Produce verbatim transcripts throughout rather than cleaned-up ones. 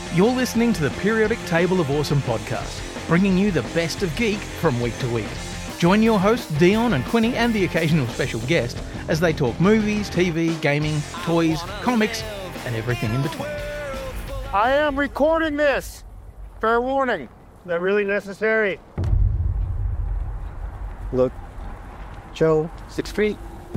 You're listening to the Periodic Table of Awesome podcast, bringing you the best of geek from week to week. Join your hosts Dion and Quinny and the occasional special guest as they talk movies, T V, gaming, toys, comics, and everything in between. I am recording this! Fair warning. Is that really necessary? Look, Joe, six feet.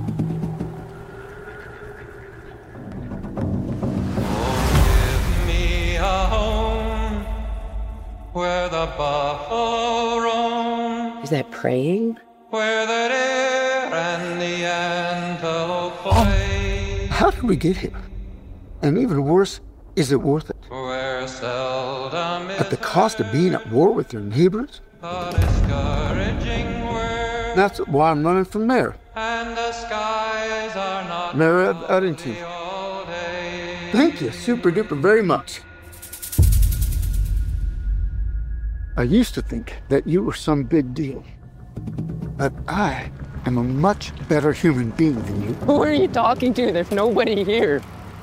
Home where the buffalo roam. Is that praying? Where the deer and the antelope play. Oh, how did we get here? And even worse, is it worth it? Where seldom at the cost of being at war with your neighbors? The discouraging word. That's why I'm running for mayor. And the skies are not Mayor of Addington. Thank you, super duper very much. I used to think that you were some big deal, but I am a much better human being than you. Who are you talking to? There's nobody here.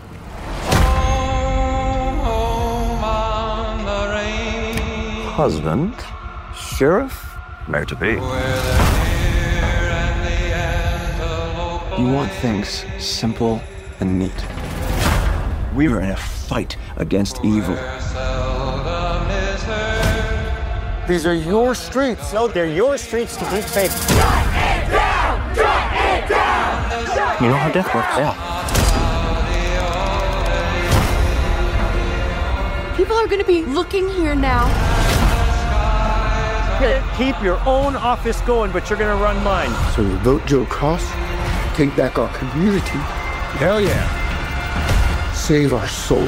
Home, home on the range. Husband, sheriff, mayor-to-be. You want things simple and neat. We were in a fight against evil. These are your streets. No, they're your streets to keep safe. Shut it down! Shut it down! You know how death works out. People are going to be looking here now. Keep your own office going, but you're going to run mine. So you vote Joe Cross, take back our community. Hell yeah. Save our soul.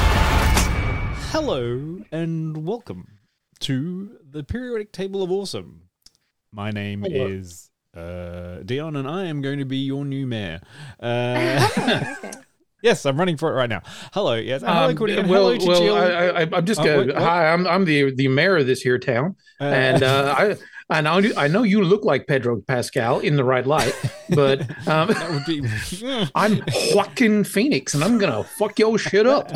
Hello and welcome to the Periodic Table of Awesome. My name Hello. is uh, Dion, and I am going to be your new mayor. Uh, okay. Yes, I'm running for it right now. Hello, yes. Um, hello, Cody, and well, hello to well, Jill. I, I, I'm just uh, going. wait, Hi, I'm I'm the the mayor of this here town, uh, and uh, I. I know, I know you look like Pedro Pascal in the right light, but um, that would be... I'm Joaquin Phoenix, and I'm gonna fuck your shit up.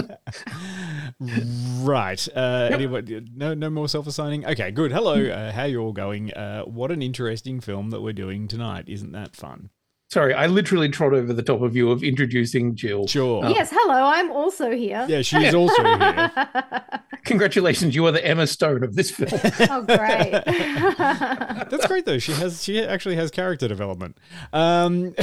Right. Uh, yep. Anyway, no, no more self-assigning. Okay, good. Hello. Uh, how you all going? Uh, what an interesting film that we're doing tonight. Isn't that fun? Sorry, I literally trod over the top of you of introducing Jill. Sure. Uh, yes, hello, I'm also here. Yeah, she is also here. Congratulations, you are the Emma Stone of this film. Oh, great. That's great, though. She has, she actually has character development. Um,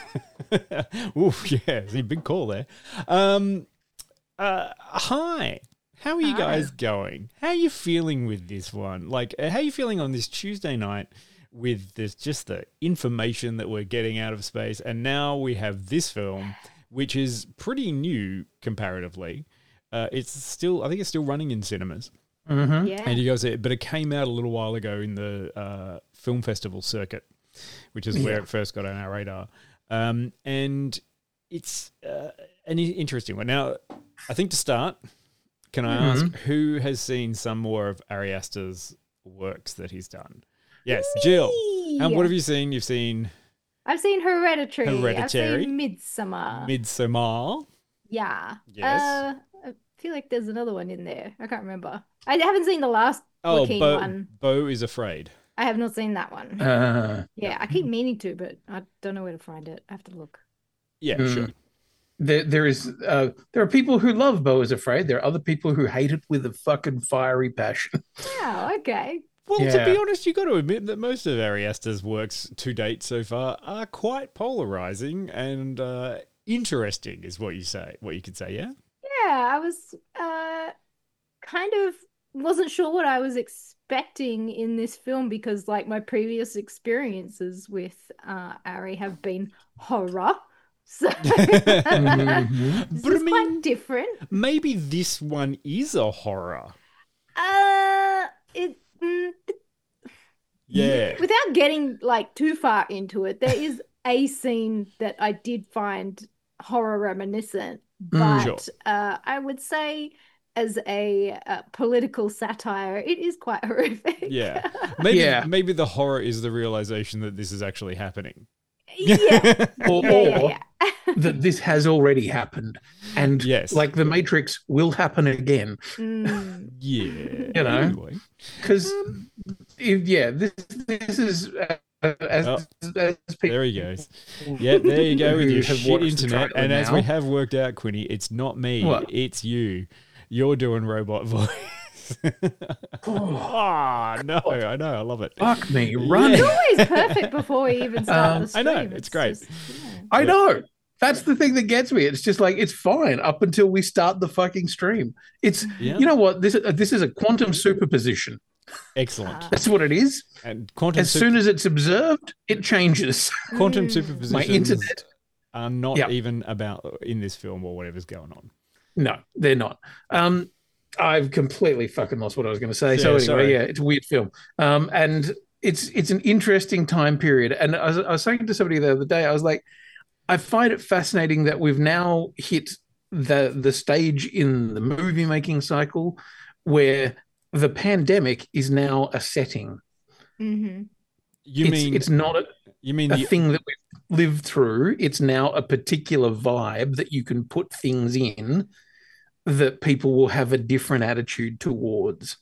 oof, yeah, it's a big call there. Um, uh, hi. How are you hi. guys going? How are you feeling with this one? Like, how are you feeling on this Tuesday night? With this, just the information that we're getting out of space. And now we have this film, which is pretty new comparatively. Uh, it's still, I think it's still running in cinemas. Mm-hmm. Yeah. And you guys, but it came out a little while ago in the uh, film festival circuit, which is where yeah. it first got on our radar. Um, and it's uh, an interesting one. Now, I think to start, can I mm-hmm. ask who has seen some more of Ari Aster's works that he's done? Yes, Me. Jill. And what have you seen? You've seen... I've seen Hereditary. Hereditary. I've seen Midsommar. Midsommar. Yeah. Yes. Uh, I feel like there's another one in there. I can't remember. I haven't seen the last oh, Joaquin Beau, one. Beau is Afraid. I have not seen that one. Uh, yeah, I keep meaning to, but I don't know where to find it. I have to look. Yeah, mm. sure. There, there is. Uh, there are people who love Beau is Afraid. There are other people who hate it with a fucking fiery passion. Oh, okay. Well, yeah. to be honest, you got to admit that most of Ari Aster's works to date so far are quite polarizing and uh, interesting, is what you say. What you could say, yeah. Yeah, I was uh, kind of wasn't sure what I was expecting in this film because, like, my previous experiences with uh, Ari have been horror. So mm-hmm. this but is I mean, quite different. Maybe this one is a horror. Uh, it. Mm, yeah. Without getting like too far into it, there is a scene that I did find horror reminiscent, but mm, sure. uh, I would say as a uh, political satire, it is quite horrific. Yeah. Maybe yeah. maybe the horror is the realization that this is actually happening. Yeah. or, Yeah, yeah, or yeah. that this has already happened, and Yes. like the Matrix will happen again. Mm. Yeah. You know? Anyway. Because yeah, this this is uh, as, Oh, as people There he goes. Yeah, there you go with who your have shit watched the internet. trailer And as now- we have worked out, Quinny, it's not me. What? It's you. You're doing robot voice. Ah, no, I know. I love it. fuck me running. It's always perfect before we even start Um, the I stream. know, it's great. just- yeah. I know. That's the thing that gets me. It's just like it's fine up until we start the fucking stream. It's Yeah. you know what this uh, this is a quantum superposition. Excellent. That's what it is. And quantum, As super- soon as it's observed, it changes. quantum Mm. superpositions My internet. are not Yeah. even about in this film or whatever's going on. No, they're not. Um, I've completely fucking lost what I was going to say. so Yeah, anyway, sorry. yeah, it's a weird film. Um, and it's it's an interesting time period. And I was, I was saying to somebody the other day, I was like, I find it fascinating that we've now hit the the stage in the movie making cycle where the pandemic is now a setting. Mhm. You it's, mean it's not a, you mean a the thing that we've lived through. It's now a particular vibe that you can put things in that people will have a different attitude towards.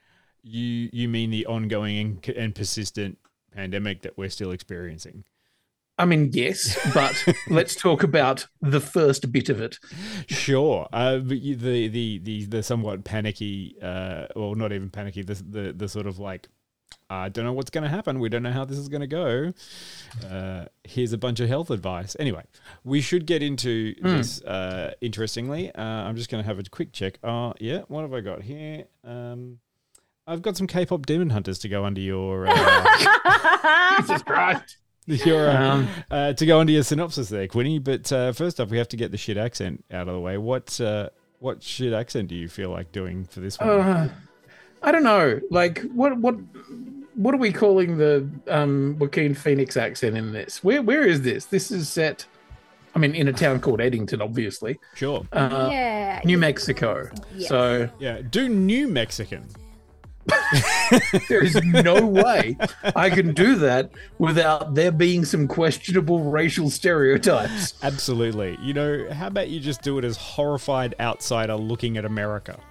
you you mean the ongoing and, and persistent pandemic that we're still experiencing? I mean, yes, but let's talk about the first bit of it. Sure. Uh, but you, the, the the the somewhat panicky, uh, well, not even panicky. The the the sort of like, I don't know what's going to happen. We don't know how this is going to go. Uh, here's a bunch of health advice. Anyway, we should get into Mm. this. Uh, interestingly, uh, I'm just going to have a quick check. Oh, yeah. What have I got here? Um, I've got some K-pop Demon Hunters to go under your. Uh, Jesus Christ. Your, uh, Um, uh, to go into your synopsis there, Quinny. But uh, first off, we have to get the shit accent out of the way. What uh, what shit accent do you feel like doing for this one? Uh, I don't know. Like, what what what are we calling the um, Joaquin Phoenix accent in this? Where where is this? This is set. I mean, in a town called Eddington, obviously. Sure. Uh, Yeah. New Mexico. Yes. So Yeah, do New Mexican. there is no way I can do that without there being some questionable racial stereotypes. Absolutely. You know, how about you just do it as horrified outsider looking at America?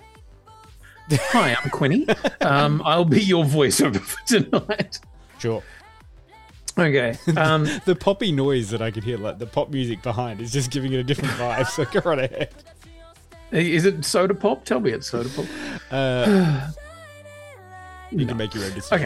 Hi, I'm Quinny. Um, I'll be your voiceover for tonight. Sure. Okay. Um, The poppy noise that I could hear, like the pop music behind, is just giving it a different vibe. So go right ahead. is it soda pop? Tell me it's soda pop. Uh, you can make your own decision. Okay.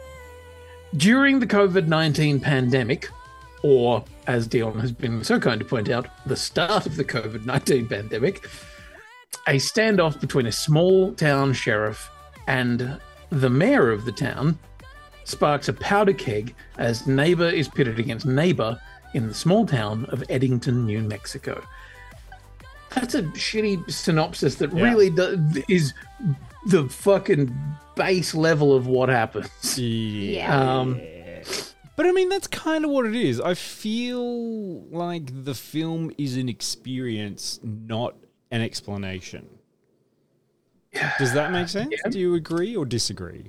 During the COVID nineteen pandemic, or as Dion has been so kind to point out, the start of the COVID nineteen pandemic, a standoff between a small town sheriff and the mayor of the town sparks a powder keg as neighbor is pitted against neighbor in the small town of Eddington, New Mexico. That's a shitty synopsis that Yeah. really do, is the fucking base level of what happens. Yeah. Um, But I mean, that's kind of what it is. I feel like the film is an experience, not an explanation. Does that make sense? Yeah. Do you agree or disagree?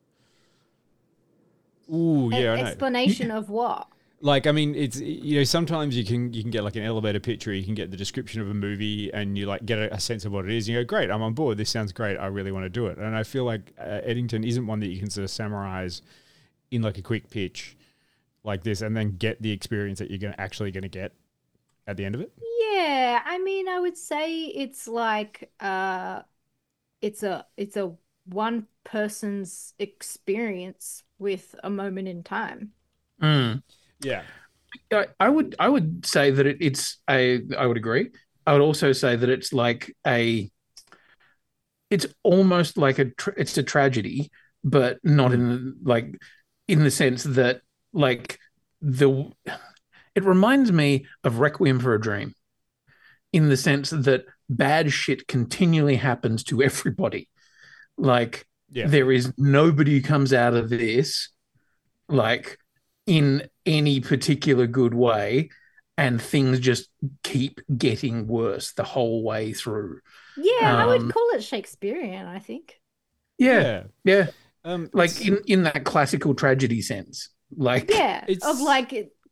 Ooh, yeah, I know. Explanation of what? Like, I mean, it's, you know, sometimes you can you can get like an elevator pitch, or you can get the description of a movie, and you like get a, a sense of what it is. And you go, great, I'm on board. This sounds great. I really want to do it. And I feel like uh, Eddington isn't one that you can sort of summarize in like a quick pitch like this, and then get the experience that you're gonna actually going to get at the end of it. Yeah, I mean, I would say it's like uh it's a it's a one person's experience with a moment in time. mm. Yeah. I, I would I would say that it, it's a I would agree. I would also say that it's like a it's almost like a tra- it's a tragedy, but not in the, like in the sense that like the it reminds me of Requiem for a Dream in the sense that bad shit continually happens to everybody. Like Yeah. there is nobody who comes out of this like in any particular good way, and things just keep getting worse the whole way through. Yeah, I would Um, call it Shakespearean, I think. Yeah, yeah. Um, Like it's- in, in that classical tragedy sense. Like Yeah, It's- of like it-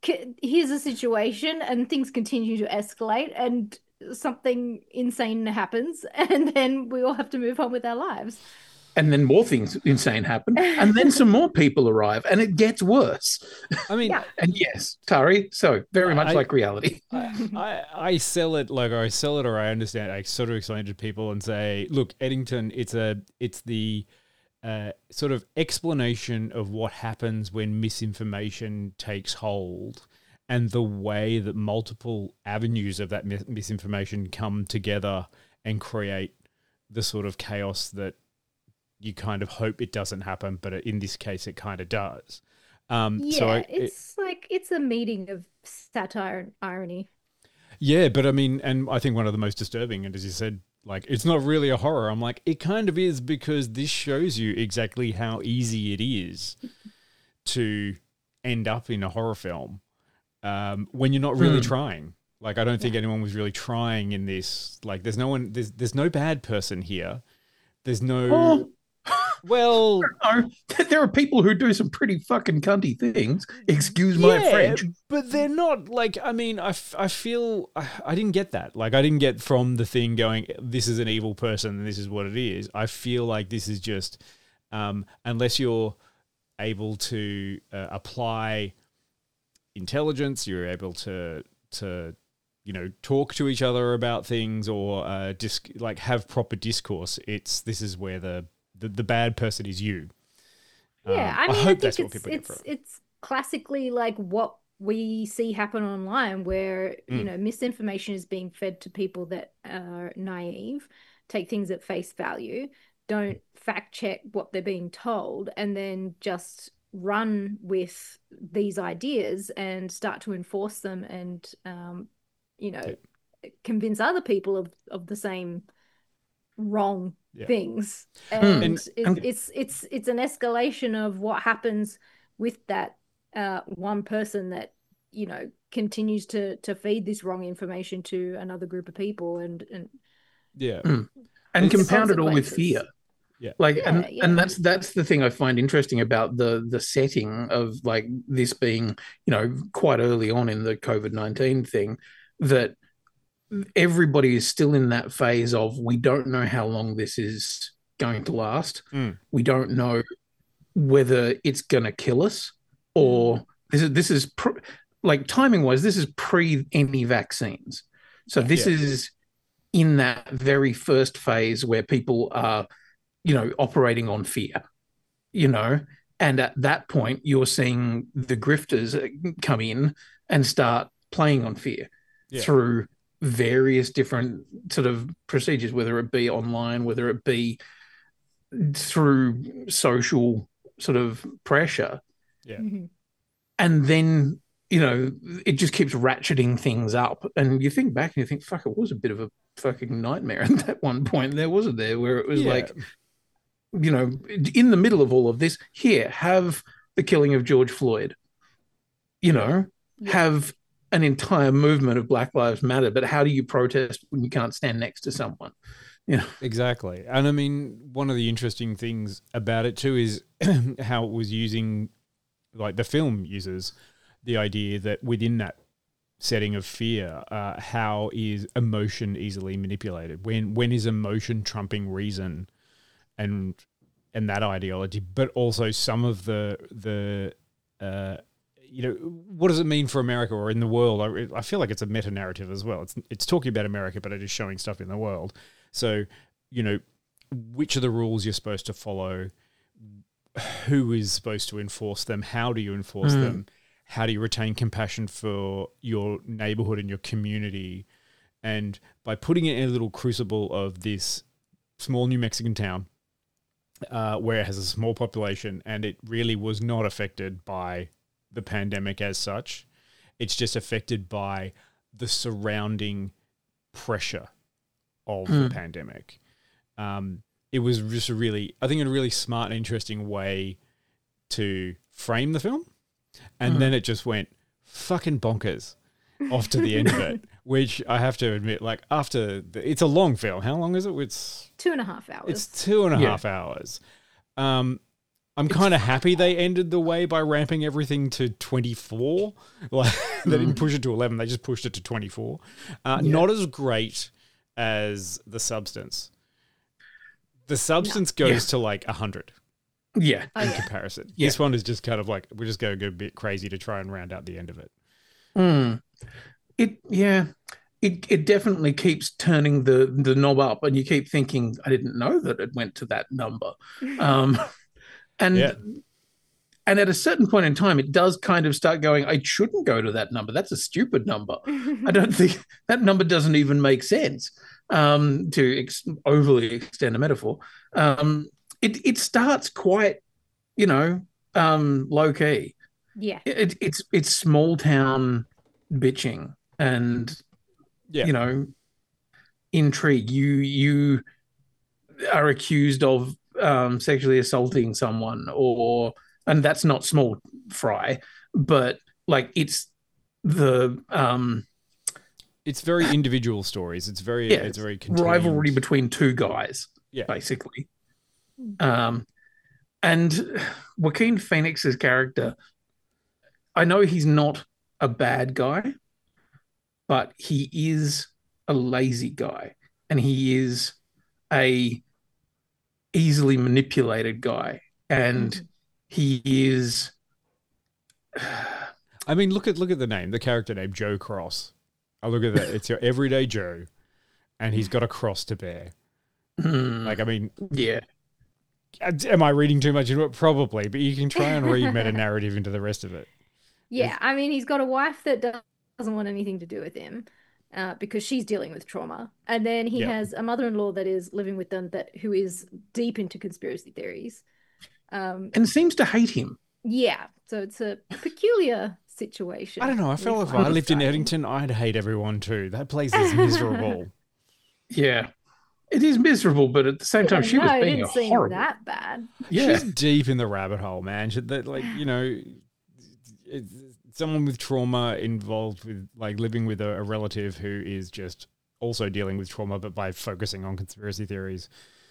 c- here's a situation, and things continue to escalate, and something insane happens, and then we all have to move on with our lives. And then more things insane happen, and then some more people arrive, and it gets worse. I mean, Yeah. And yes, Tari, so very much I- like reality. I, I, I sell it like I sell it, or I understand. I sort of explain to people and say, look, Eddington, it's a, it's the uh, sort of explanation of what happens when misinformation takes hold, and the way that multiple avenues of that mis- misinformation come together and create the sort of chaos that you kind of hope it doesn't happen, but in this case, it kind of does. Um, Yeah, so I, it- it's like it's a meeting of satire and irony. Yeah, but I mean, and I think one of the most disturbing, and as you said, like, it's not really a horror. I'm like, it kind of is, because this shows you exactly how easy it is to end up in a horror film um, when you're not really Hmm. trying. Like, I don't think anyone was really trying in this. Like, there's no one, there's there's no bad person here. There's no. Oh. Well, No, there are people who do some pretty fucking cunty things. Excuse my yeah, French. but they're not like, I mean, I, f- I feel, I, I didn't get that. Like, I didn't get from the thing going, this is an evil person and this is what it is. I feel like this is just, um, unless you're able to uh, apply intelligence, you're able to, to, you know, talk to each other about things, or uh, dis- like have proper discourse. It's, this is where the, the, the bad person is you. Yeah, Um, I mean, I, hope think that's what it's people get it's from it. it's classically like what we see happen online, where you Mm. know misinformation is being fed to people that are naive, take things at face value, don't fact check what they're being told, and then just run with these ideas and start to enforce them, and um, you know, convince other people of of the same wrong Yeah. things, Hmm. and, And- it- and- it's it's it's an escalation of what happens with that uh, one person that you know continues to to feed this wrong information to another group of people, and and Yeah. Mm. And It's the compound it all with consequences. fear. Yeah. Like, Yeah, and yeah. and that's that's the thing I find interesting about the the setting of like this being, you know, quite early on in the COVID nineteen thing, that everybody is still in that phase of, we don't know how long this is going to last. Mm. We don't know whether it's going to kill us, or this is this is pr- like timing wise, this is pre any vaccines. So this Yeah. is in that very first phase where people are, you know, operating on fear, you know, and at that point you're seeing the grifters come in and start playing on fear Yeah. through various different sort of procedures, whether it be online, whether it be through social sort of pressure. Yeah. Mhm. And then, you know, it just keeps ratcheting things up. And you think back and you think, fuck, it was a bit of a fucking nightmare at that one point. There wasn't there where it was Yeah. like, you know, in the middle of all of this, here, have the killing of George Floyd, you know, Yeah. have an entire movement of Black Lives Matter. But how do you protest when you can't stand next to someone? You know, Exactly. And I mean, one of the interesting things about it too is how it was using, like the film uses the idea that within that setting of fear, uh, how is emotion easily manipulated? When when is emotion trumping reason, and and that ideology? But also some of the the uh, you know, what does it mean for America or in the world? I, I feel like it's a meta narrative as well. It's it's talking about America, but it is showing stuff in the world. So, you know, which are the rules you're supposed to follow? Who is supposed to enforce them? How do you enforce Mm. them? How do you retain compassion for your neighborhood and your community? And by putting it in a little crucible of this small New Mexican town, uh, where it has a small population and it really was not affected by the pandemic as such, it's just affected by the surrounding pressure of Mm. the pandemic. Um, it was just a really, I think, a really smart and interesting way to frame the film. And Mm. then it just went fucking bonkers off to the end of it, which I have to admit, like after, the, it's a long film. How long is it? It's Two and a half hours. it's two and a Yeah. half hours. Um, I'm kind of happy they ended the way by ramping everything to twenty-four. Like they didn't push it to eleven; they just pushed it to twenty-four. Uh, Yeah. Not as great as The Substance. The Substance No. goes Yeah. to like one hundred Yeah. Oh, in yeah. comparison. Yeah. This one is just kind of like, we're just going to go a bit crazy to try and round out the end of it. Mm. It yeah. It it definitely keeps turning the the knob up, and you keep thinking, I didn't know that it went to that number. Um, and Yeah. and at a certain point in time, it does kind of start going, I shouldn't go to that number. That's a stupid number. I don't think that number doesn't even make sense. Um, to ex- overly extend a metaphor, um, it it starts quite, you know, um, low key. Yeah. It, it's it's small town bitching and Yeah. you know intrigue. You you are accused of um, sexually assaulting someone, or and that's not small fry, but like it's the um, It's very individual stories. It's very, yeah, it's very contained. rivalry between two guys, Yeah. basically. Um, and Joaquin Phoenix's character, I know he's not a bad guy, but he is a lazy guy, and he is a easily manipulated guy, and he is. I mean, look at look at the name, the character name, Joe Cross. I look at that. It's your everyday Joe, and he's got a cross to bear. Hmm. Like, I mean, yeah. Am I reading too much into it? Probably, but you can try and read meta narrative into the rest of it. Yeah, I mean, he's got a wife that doesn't want anything to do with him uh, because she's dealing with trauma, and then he Yeah. has a mother-in-law that is living with them that who is deep into conspiracy theories. Um, And seems to hate him. yeah, so it's a peculiar situation. I don't know. I feel we like if find I lived in ourselves Eddington, I'd hate everyone too. That place is miserable. Yeah. It is miserable, but at the same time, she no, was it being didn't seem horrible. that bad. Yeah. She's deep in the rabbit hole, man. She, that, like, you know, it's someone with trauma involved with, like, living with a, a relative who is just also dealing with trauma, but by focusing on conspiracy theories.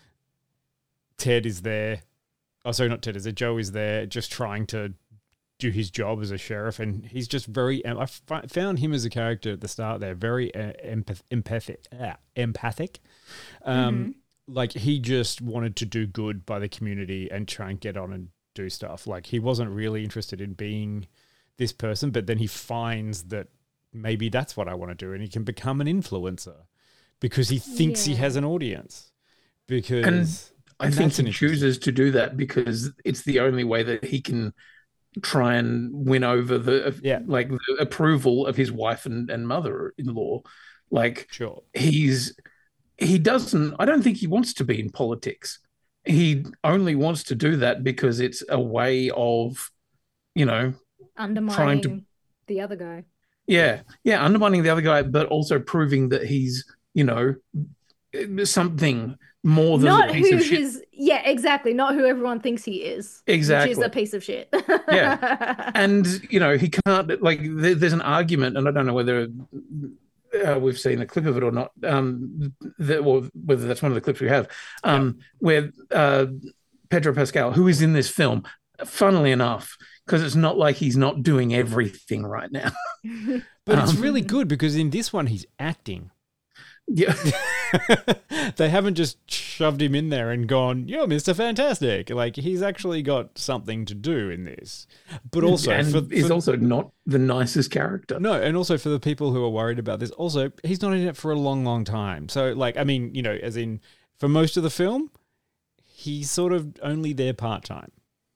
Ted is there. Oh, sorry, not Ted. Is it Joe is there just trying to do his job as a sheriff, and he's just very. I fi- found him as a character at the start there very uh, empath- empathic. Uh, empathic. Um, Mm-hmm. Like he just wanted to do good by the community and try and get on and do stuff. Like he wasn't really interested in being this person, but then he finds that maybe that's what I want to do, and he can become an influencer because he thinks he Yeah. has an audience. Because And I and think that's an he interesting- chooses to do that because it's the only way that he can try and win over the Yeah. like the approval of his wife and, and mother-in-law. Like Sure. he's he doesn't I don't think he wants to be in politics. He only wants to do that because it's a way of, you know, Undermining to- the other guy. yeah, yeah, undermining the other guy, but also proving that he's, you know, something more than Not a piece who of shit. his, yeah, exactly. Not who everyone thinks he is. Which Exactly. is a piece of shit. Yeah. And, you know, he can't, like, there, there's an argument, and I don't know whether uh, we've seen a clip of it or not, um, that, or whether that's one of the clips we have, um, where uh, Pedro Pascal, who is in this film, funnily enough, because it's not like he's not doing everything right now. But it's Um, really good because in this one he's acting. Yeah. They haven't just shoved him in there and gone, "You're Mister Fantastic." Like he's actually got something to do in this. But also, and for, he's for- also not the nicest character. no, and also for the people who are worried about this, also he's not in it for a long, long time. So, like, I mean, you know, as in for most of the film, he's sort of only there part time.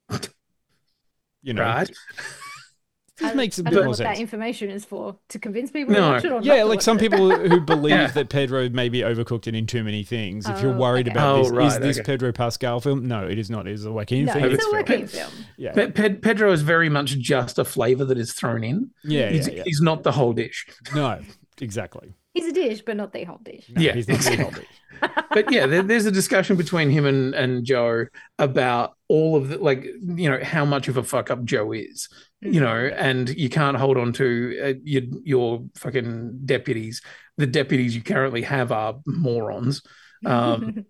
You know, Right? this I, makes a I bit don't know more what that sense. information is for. To convince people No. to watch it or not Yeah, to like watch some it? people who believe Yeah. that Pedro may be overcooked and in too many things. If you're Oh, worried okay. about Oh, this, is right, this okay. Pedro Pascal film? No, it is not. It is a Joaquin No, Phoenix it's a film. Joaquin film. Yeah, Pe- Pe- Pedro is very much just a flavor that is thrown in. yeah, he's, yeah, yeah. he's not the whole dish. No, exactly. He's a dish, but not the whole dish. No, Yeah, he's not the whole dish. But yeah, there, there's a discussion between him and, and Joe about all of the, like, you know, how much of a fuck up Joe is, you know, and you can't hold on to uh, your, your fucking deputies. The deputies you currently have are morons. Um,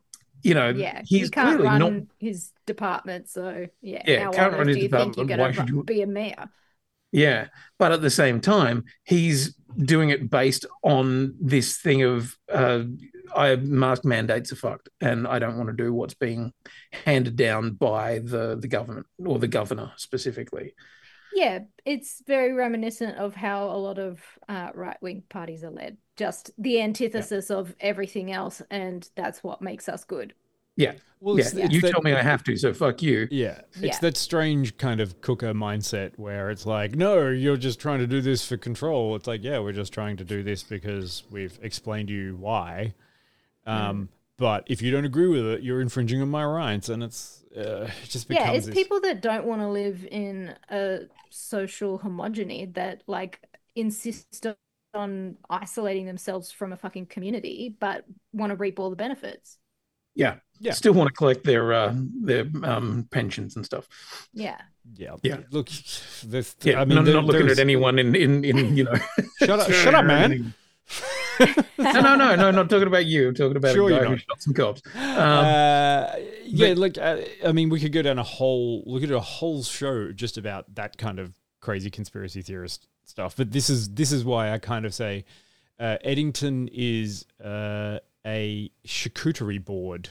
you know, Yeah, he's he can't clearly run not. his department, so yeah. Yeah, how can't on run earth his do you think you're department. going Why to should you? be a mayor? Yeah, but at the same time, he's doing it based on this thing of uh, I mask mandates are fucked, and I don't want to do what's being handed down by the the government or the governor specifically. Yeah, it's very reminiscent of how a lot of uh, right-wing parties are led. Just the antithesis yeah. of everything else, and that's what makes us good. Yeah. Well, yeah. It's you that, tell me I have to, so fuck you. Yeah. It's yeah. that strange kind of cooker mindset where it's like, no, you're just trying to do this for control. It's like, yeah, we're just trying to do this because we've explained to you why. Um, mm. But if you don't agree with it, you're infringing on my rights, and it's uh, it just becomes yeah. It's this... people that don't want to live in a social homogeny that like insist on isolating themselves from a fucking community, but want to reap all the benefits. Yeah. Yeah. Still want to collect their uh, their um, pensions and stuff. Yeah. Yeah. Yeah. Look, this, yeah. I mean, not, there, not looking there's... at anyone in, in, in you know. shut up, shut up, man. no, no, no, no, not talking about you. I'm talking about sure a guy who shot some cops. Um, uh, yeah, but, like, uh, I mean, we could go down a whole, look at a whole show just about that kind of crazy conspiracy theorist stuff. But this is, this is why I kind of say uh, Eddington is uh, a charcuterie board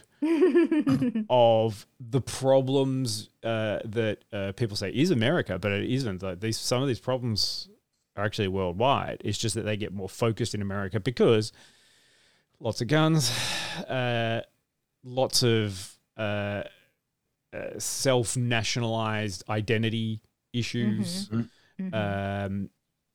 of the problems uh, that uh, people say is America, but it isn't. Like these, some of these problems are actually worldwide. It's just that they get more focused in America because lots of guns, uh, lots of uh, uh, self-nationalized identity issues. Mm-hmm. Mm-hmm. Um,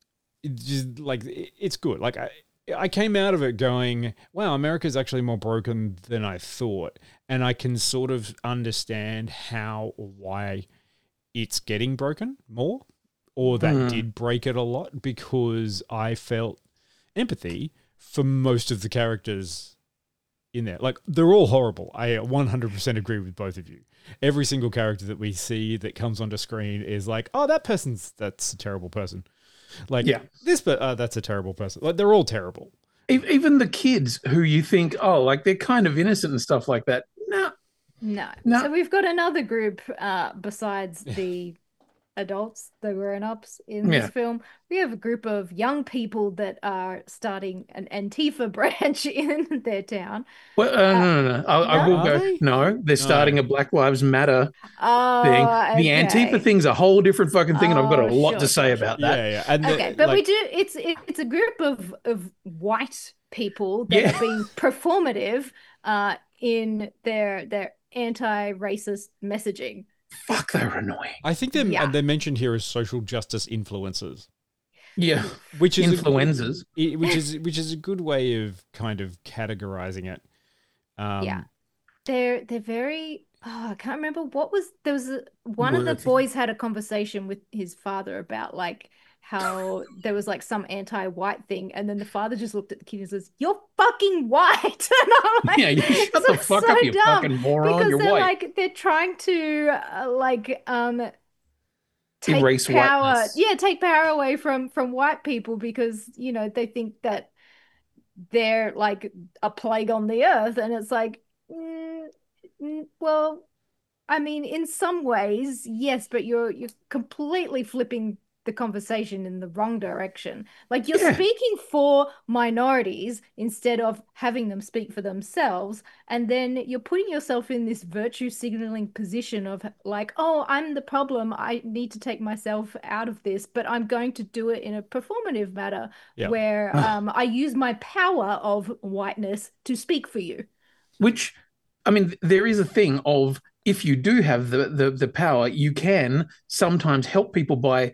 it just like it, it's good. Like I, I came out of it going, wow, America's actually more broken than I thought. And I can sort of understand how or why it's getting broken more, or that Mm. did break it a lot, because I felt empathy for most of the characters in there. Like, they're all horrible. I one hundred percent agree with both of you. Every single character that we see that comes onto screen is like, oh, that person's, that's a terrible person. Like, yeah. this, but uh, that's a terrible person. Like, they're all terrible. Even the kids who you think, oh, like they're kind of innocent and stuff like that. No. No. No. So we've got another group uh, besides the adults, the grown-ups in Yeah. this film. We have a group of young people that are starting an Antifa branch in their town. Well, uh, no, no, no. I, I no? will go. Are they? No, they're starting No. a Black Lives Matter Oh, thing. The okay. Antifa thing's a whole different fucking thing, and I've got a Oh, lot sure, to say sure, about Yeah, that. yeah. And the- Okay, but we like- do. It's it, it's a group of of white people that Yeah. are being performative uh, in their their anti-racist messaging. Fuck, they're annoying. I think they're, Yeah. they're mentioned here as social justice influencers, Yeah, which is influenzas. A, which is which is a good way of kind of categorizing it. Um, Yeah. They're they're very. Oh, I can't remember what was there was a, one of the Words. boys had a conversation with his father about like how there was like some anti-white thing, and then the father just looked at the kid and says, "You're fucking white." And I'm like, Yeah, you shut "This the is fuck so up, you dumb," fucking moron. because You're they're white. like they're trying to uh, like um take Erase power, whiteness. yeah, take power away from from white people because you know they think that they're like a plague on the earth, and it's like, mm, mm, well, I mean, in some ways, yes, but you're you're completely flipping the conversation in the wrong direction. Like you're Yeah. speaking for minorities instead of having them speak for themselves, and then you're putting yourself in this virtue signaling position of like, oh, I'm the problem. I need to take myself out of this, but I'm going to do it in a performative manner Yeah. where um, I use my power of whiteness to speak for you. Which, I mean, there is a thing of if you do have the the, the power, you can sometimes help people by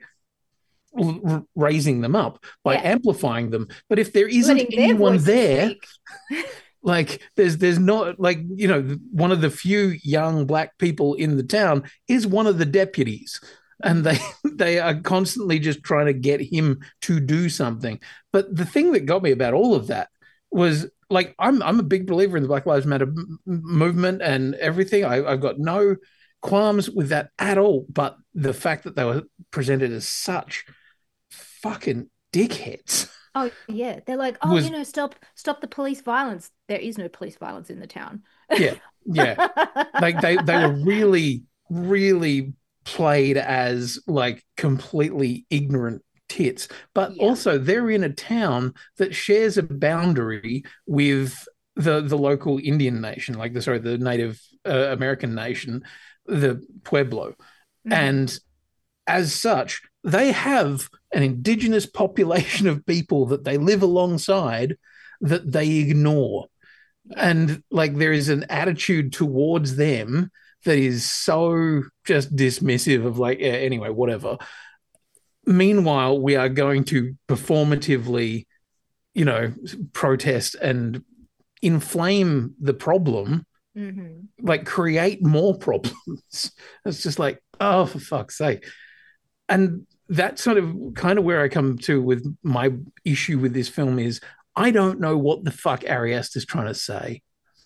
r- r- raising them up, by Yeah. amplifying them. But if there isn't Letting their anyone voices there, speak. like there's there's not like you know one of the few young black people in the town is one of the deputies, and they they are constantly just trying to get him to do something. But the thing that got me about all of that was like I'm I'm a big believer in the Black Lives Matter m- movement and everything. I, I've got no qualms with that at all. But the fact that they were presented as such fucking dickheads. Oh yeah, they're like, oh, was- you know, stop, stop the police violence. There is no police violence in the town. Yeah, yeah. Like they they were really, really played as like completely ignorant tits, but Yeah. also they're in a town that shares a boundary with the the local Indian nation, like the sorry, the Native uh, American nation, the Pueblo, Mhm. and as such, they have an indigenous population of people that they live alongside that they ignore. And like there is an attitude towards them that is so just dismissive of like, yeah, anyway, whatever. Meanwhile, we are going to performatively, you know, protest and inflame the problem, Mhm. like create more problems. It's just like, oh, for fuck's sake. And that's sort of kind of where I come to with my issue with this film is I don't know what the fuck Ari Aster is trying to say.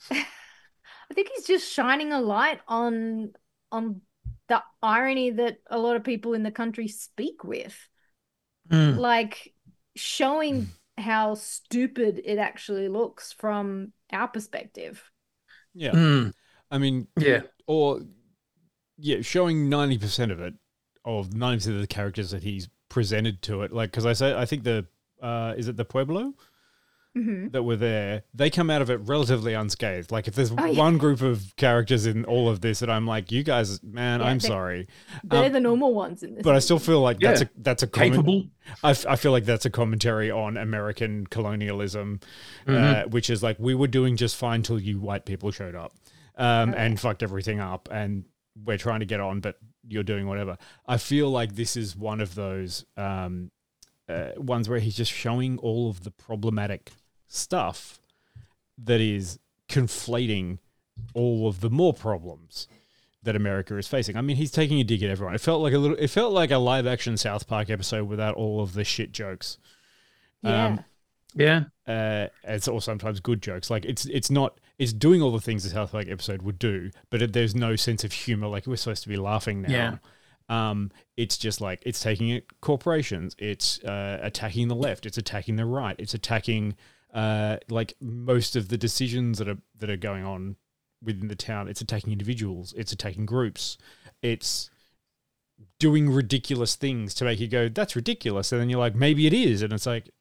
I think he's just shining a light on on the irony that a lot of people in the country speak with. Mm. Like showing how stupid it actually looks from our perspective. Yeah. Mm. I mean, Yeah. or yeah, showing ninety percent of it, of ninety percent of the characters that he's presented to it. Like, because I say, I think the, uh, is it the Pueblo Mhm. that were there? They come out of it relatively unscathed. Like, if there's Oh, yeah. one group of characters in all of this that I'm like, you guys, man, Yeah, I'm they- sorry. They're Um, the normal ones in this. But I still feel like that's Yeah. a that's a comment- Capable. I, f- I feel like that's a commentary on American colonialism, uh, Mhm. which is like we were doing just fine till you white people showed up um, and fucked everything up, and we're trying to get on, but you're doing whatever. I feel like this is one of those um, uh, ones where he's just showing all of the problematic stuff that is conflating all of the more problems that America is facing. I mean, he's taking a dig at everyone. It felt like a little. It felt like a live action South Park episode without all of the shit jokes. Yeah. Um, Yeah. uh, it's all sometimes good jokes. Like it's it's not. It's doing all the things the South Park episode would do, but it, there's no sense of humor. Like we're supposed to be laughing now. Yeah. Um, it's just like it's taking it corporations. It's uh, attacking the left. It's attacking the right. It's attacking uh, like most of the decisions that are that are going on within the town. It's attacking individuals. It's attacking groups. It's doing ridiculous things to make you go, "That's ridiculous," and then you're like, "Maybe it is," and it's like,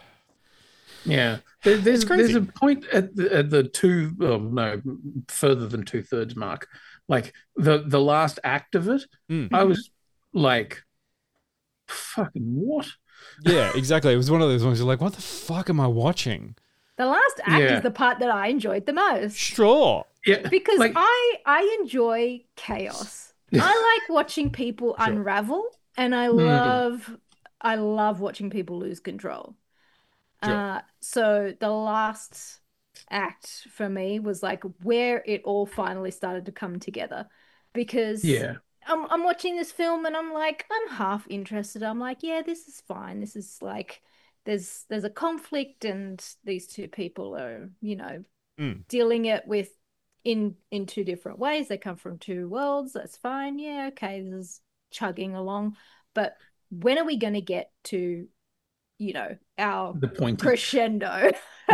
Yeah. There, there's crazy. there's a point at the, at the two, oh, no, further than two thirds mark. Like the, the last act of it, Mm. I was like, fucking what? yeah, exactly. It was one of those ones you're like, "What the fuck am I watching?" The last act Yeah. is the part that I enjoyed the most. Sure. Yeah. Because like, I I enjoy chaos. I like watching people Sure. unravel, and I love I love watching people lose control. Sure. Uh, so the last act for me was like where it all finally started to come together, because yeah. I'm I'm watching this film and I'm like I'm half interested. I'm like, yeah, this is fine. This is like there's there's a conflict and these two people are, you know, Mm. dealing it with in in two different ways. They come from two worlds. That's fine. Yeah, okay, this is chugging along. But when are we going to get to, you know, our The point. crescendo?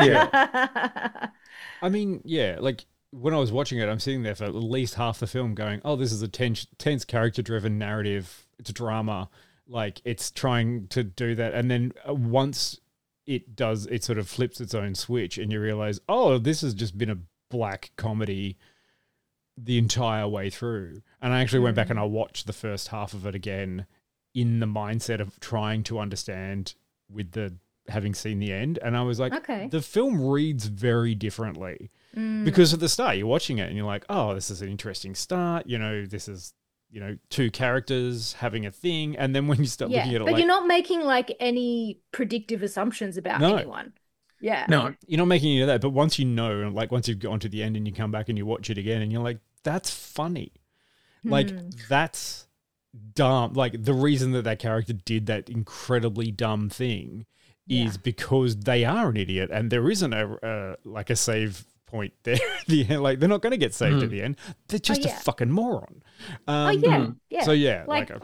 Yeah. I mean, yeah, like when I was watching it, I'm sitting there for at least half the film going, "Oh, this is a tense, tense character-driven narrative. It's a drama. Like it's trying to do that." And then uh, once it does, it sort of flips its own switch, and you realize, "Oh, this has just been a black comedy the entire way through." And I actually went back and I watched the first half of it again in the mindset of trying to understand with the having seen the end, and I was like, Okay. the film reads very differently. Mm. Because at the start, you're watching it and you're like, oh, this is an interesting start. You know, this is, you know, two characters having a thing. And then when you start Yeah, looking at it, but like, you're not making like any predictive assumptions about No. anyone. Yeah. No. you're not making any of that. But once you know, and like once you've gone to the end and you come back and you watch it again and you're like, that's funny. Like, Hmm. that's dumb. Like, the reason that that character did that incredibly dumb thing Yeah. is because they are an idiot and there isn't a, uh, like a save point there at the end. Like, they're not going to get saved Mm. at the end. They're just yeah. a fucking moron. Oh Um, yeah, yeah. So, yeah, Like- like, a,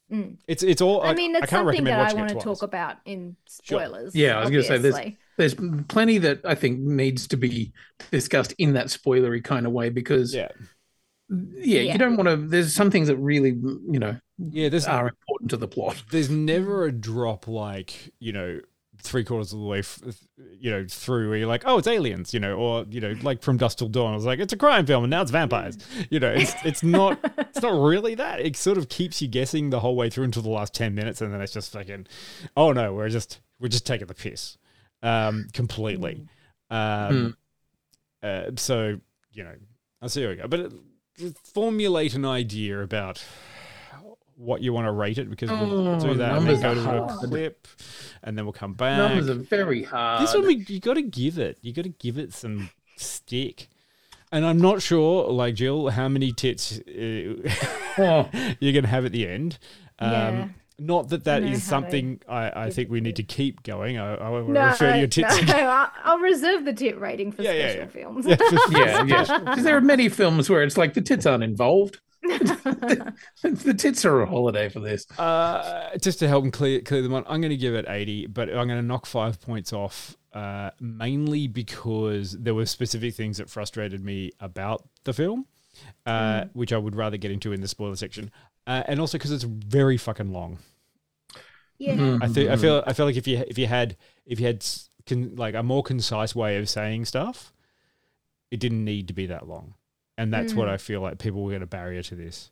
Mm. It's it's all. I mean, I it's can't something recommend that I watching want it to twice. talk about in Sure. spoilers. Yeah, I was going to say there's obviously. there's plenty that I think needs to be discussed in that spoilery kind of way because Yeah. yeah, Yeah. you don't want to. There's some things that really you know Yeah, there's are important to the plot. there's never a drop like, you know, three quarters of the way, f- you know, through where you're like, oh, it's aliens, you know, or, you know, like From Dusk Till Dawn. I was like, it's a crime film and now it's vampires. You know, it's it's not it's not really that. It sort of keeps you guessing the whole way through until the last ten minutes, and then it's just fucking, oh no, we're just we're just taking the piss, um, completely. Um, uh, so you know, I'll see how we go, but it, formulate an idea about what you want to rate it, because we'll Oh, do that and then numbers go are to a hard. clip, and then we'll come back. Numbers are very hard. This one, we, you got to give it. You got to give it some stick. And I'm not sure, like Jill, how many tits uh, Oh. you're going to have at the end. Um, Yeah. Not that that I know is how something I, I think we need to keep going. I, I will No, refer to your tits. no, I'll, I'll reserve the tit rating for Yeah, yeah, special yeah. films. Yeah, for- yeah, yeah. Because there are many films where it's like the tits aren't involved. The tits are a holiday for this. Uh, just to help them clear clear them on, I'm going to give it eighty, but I'm going to knock five points off, uh, mainly because there were specific things that frustrated me about the film, uh, Mm. which I would rather get into in the spoiler section, uh, and also because it's very fucking long. Yeah. Mm. I think I feel I feel like if you if you had if you had s- con, like a more concise way of saying stuff, it didn't need to be that long, and that's what Mm. I feel like people were going to barrier to this.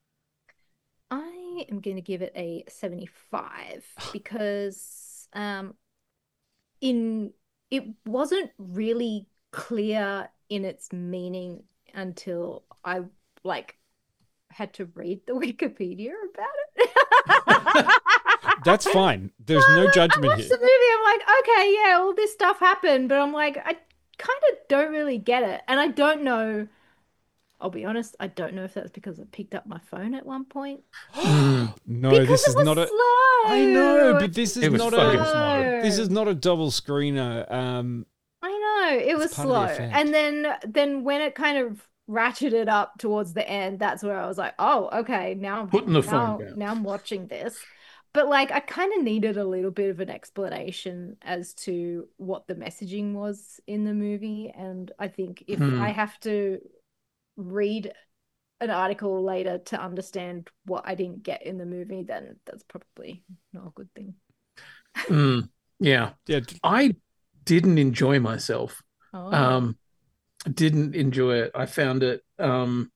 I am going to give it a seventy-five because um in it wasn't really clear in its meaning until I like had to read the Wikipedia about it. That's fine. There's no I judgment watched here. the movie, I'm like, okay, yeah, all this stuff happened, but I'm like, I kind of don't really get it. And I don't know, I'll be honest, I don't know if that's because I picked up my phone at one point. No, Because this it is was not a. slow. I know, but this is It was not fucking a. slow. This is not a double screener. Um, I know, it was part of the slow. effect. And then then when it kind of ratcheted up towards the end, that's where I was like, oh, okay, now I'm Putting the now, phone down. now I'm watching this. But like I kind of needed a little bit of an explanation as to what the messaging was in the movie. And I think if Hmm. I have to read an article later to understand what I didn't get in the movie, then that's probably not a good thing. Mm, yeah. yeah, I didn't enjoy myself. Oh. Um, didn't enjoy it. I found it um,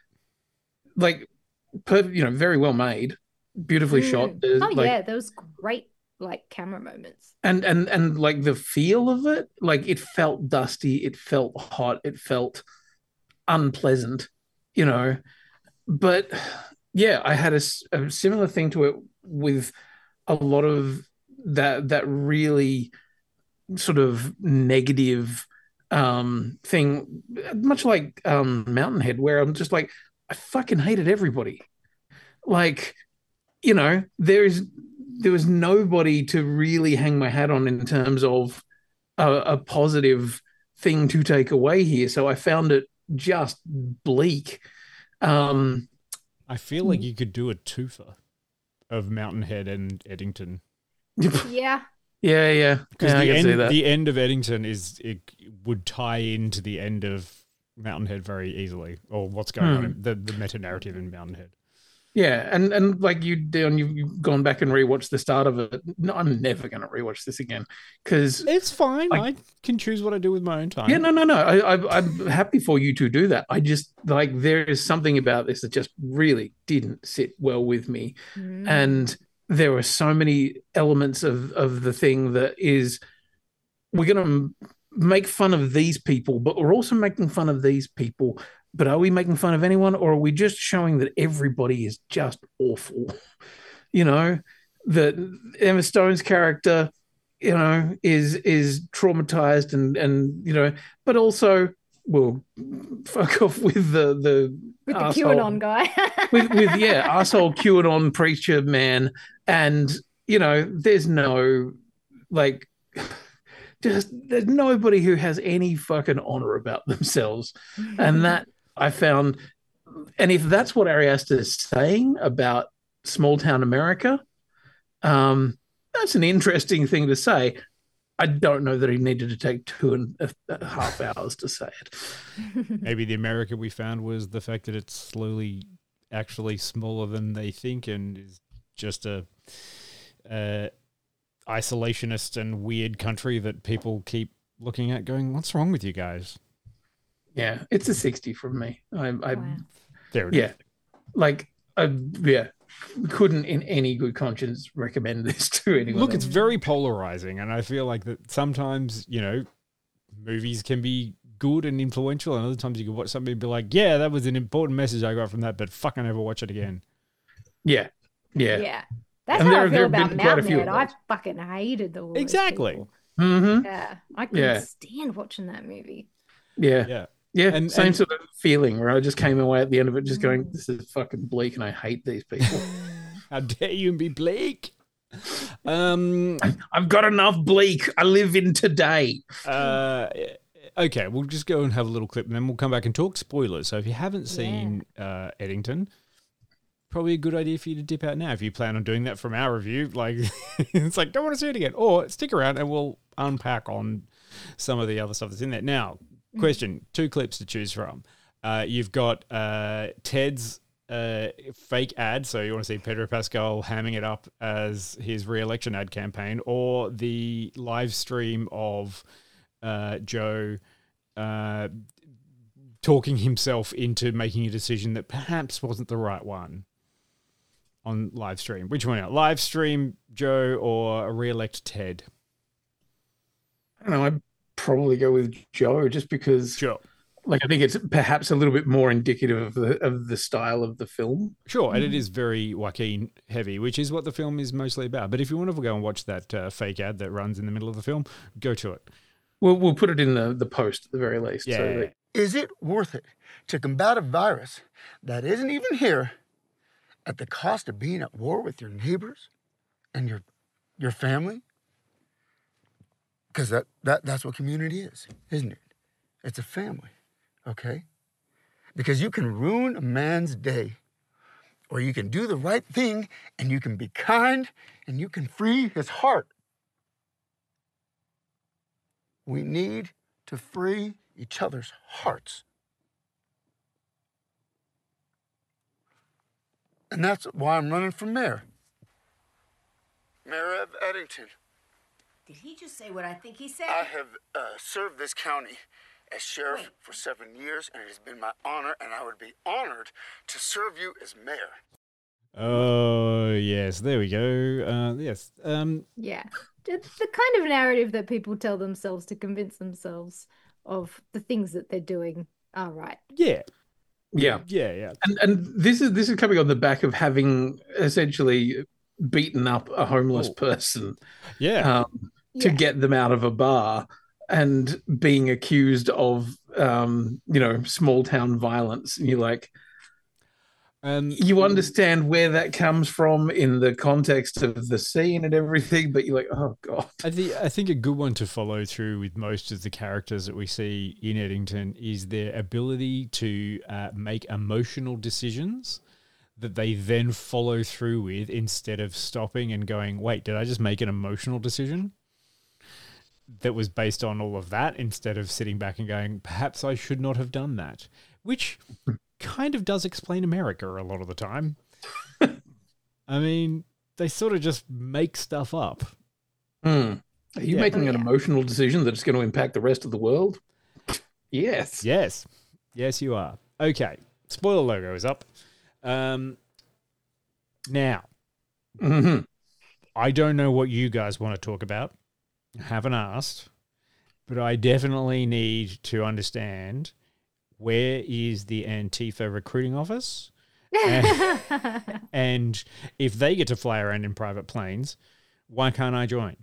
like, per, you know, very well made, beautifully Mm. shot. There's, Oh like, yeah, those great like camera moments. and and and like the feel of it, like it felt dusty, it felt hot, it felt unpleasant, you know. But yeah, I had a, s- a similar thing to it with a lot of that that really sort of negative um thing, much like um Mountainhead, where I'm just like, I fucking hated everybody. Like, you know, there is there was nobody to really hang my hat on in terms of a, a positive thing to take away here. So I found it just bleak. Um, I feel like you could do a twofer of Mountainhead and Eddington. Yeah. yeah, yeah. Because yeah, I the can see end, that. the end of Eddington is it would tie into the end of Mountainhead very easily, or what's going on Hmm. in the, the meta narrative in Mountainhead. Yeah, and and like you, Dion, you've, you've gone back and rewatched the start of it. No, I'm never going to rewatch this again because It's fine. Like- I can choose what I do with my own time. yeah, no, no, no. I, I, I'm happy for you to do that. I just like there is something about this that just really didn't sit well with me, Mm. and there were so many elements of of the thing that is we're going to make fun of these people, but we're also making fun of these people. But are we making fun of anyone, or are we just showing that everybody is just awful? You know, that Emma Stone's character, you know, is is traumatized and and you know, but also, well, fuck off with the the With the arsehole- QAnon guy. with with yeah, asshole QAnon preacher man, and you know, there's no like. Just there's nobody who has any fucking honor about themselves, and that I found, and if that's what Ari Aster is saying about small town America. Um, that's an interesting thing to say. I don't know that he needed to take two and a, a half hours to say it. Maybe the America we found was the fact that it's slowly actually smaller than they think and is just a uh, isolationist and weird country that people keep looking at going, what's wrong with you guys? Yeah, it's a sixty from me. I, I Wow. There it yeah, is. like, I, yeah, couldn't in any good conscience recommend this to anyone. Look, it's very polarizing, and I feel like that sometimes, you know, movies can be good and influential, and other times you can watch something and be like, yeah, that was an important message I got from that, but fucking never watch it again. Yeah, yeah, Yeah. That's And how there- I there feel have about been quite a few Mountain of I those. fucking hated the all those Exactly. people. Mm-hmm. Yeah. I couldn't Yeah. stand watching that movie. Yeah, Yeah. yeah. And- Same and- sort of feeling where I just came away at the end of it just going, this is fucking bleak and I hate these people. How dare you be bleak? Um, I've got enough bleak. I live in today. uh, okay, we'll just go and have a little clip, and then we'll come back and talk spoilers. So if you haven't seen uh, Eddington, probably a good idea for you to dip out now if you plan on doing that from our review. Like, it's like, don't want to see it again. Or stick around and we'll unpack on some of the other stuff that's in there. Now, question, two clips to choose from. Uh, you've got uh, Ted's uh, fake ad, so you want to see Pedro Pascal hamming it up as his re-election ad campaign, or the live stream of uh, Joe uh, talking himself into making a decision that perhaps wasn't the right one on live stream. Which one out? Live stream Joe or re-elect Ted? I don't know. I'd probably go with Joe just because, Sure. like, I think it's perhaps a little bit more indicative of the of the style of the film. Sure, and it is very Joaquin heavy, which is what the film is mostly about. But if you want to go and watch that uh, fake ad that runs in the middle of the film, go to it. We'll we'll put it in the, the post at the very least. Yeah. So that, Is it worth it to combat a virus that isn't even here at the cost of being at war with your neighbors and your your family? Because that, that, that's what community is, isn't it? It's a family, okay? Because you can ruin a man's day, or you can do the right thing, and you can be kind, and you can free his heart. We need to free each other's hearts. And that's why I'm running for mayor. Mayor of Eddington. Did he just say what I think he said? I have uh, served this county as sheriff Wait. for seven years, and it has been my honor, and I would be honored to serve you as mayor. Oh, yes. There we go. Uh, yes. Um, Yeah. It's the kind of narrative that people tell themselves to convince themselves of the things that they're doing are right. yeah. yeah, Yeah, yeah. and and this is this is coming on the back of having essentially beaten up a homeless Oh. person. Yeah. Um, to Yeah. get them out of a bar and being accused of, um, you know, small town violence. And you're like, Um, you understand where that comes from in the context of the scene and everything, but you're like, oh, God. I think I think a good one to follow through with most of the characters that we see in Eddington is their ability to uh, make emotional decisions that they then follow through with instead of stopping and going, wait, did I just make an emotional decision that was based on all of that, instead of sitting back and going, perhaps I should not have done that, which kind of does explain America a lot of the time. I mean, they sort of just make stuff up. Hmm. Are you Yeah. making Oh, an yeah. emotional decision that's going to impact the rest of the world? Yes. Yes. Yes, you are. Okay. Spoiler logo is up. Um, now, Mm-hmm. I don't know what you guys want to talk about. I haven't asked, but I definitely need to understand, where is the Antifa recruiting office? And, and if they get to fly around in private planes, why can't I join?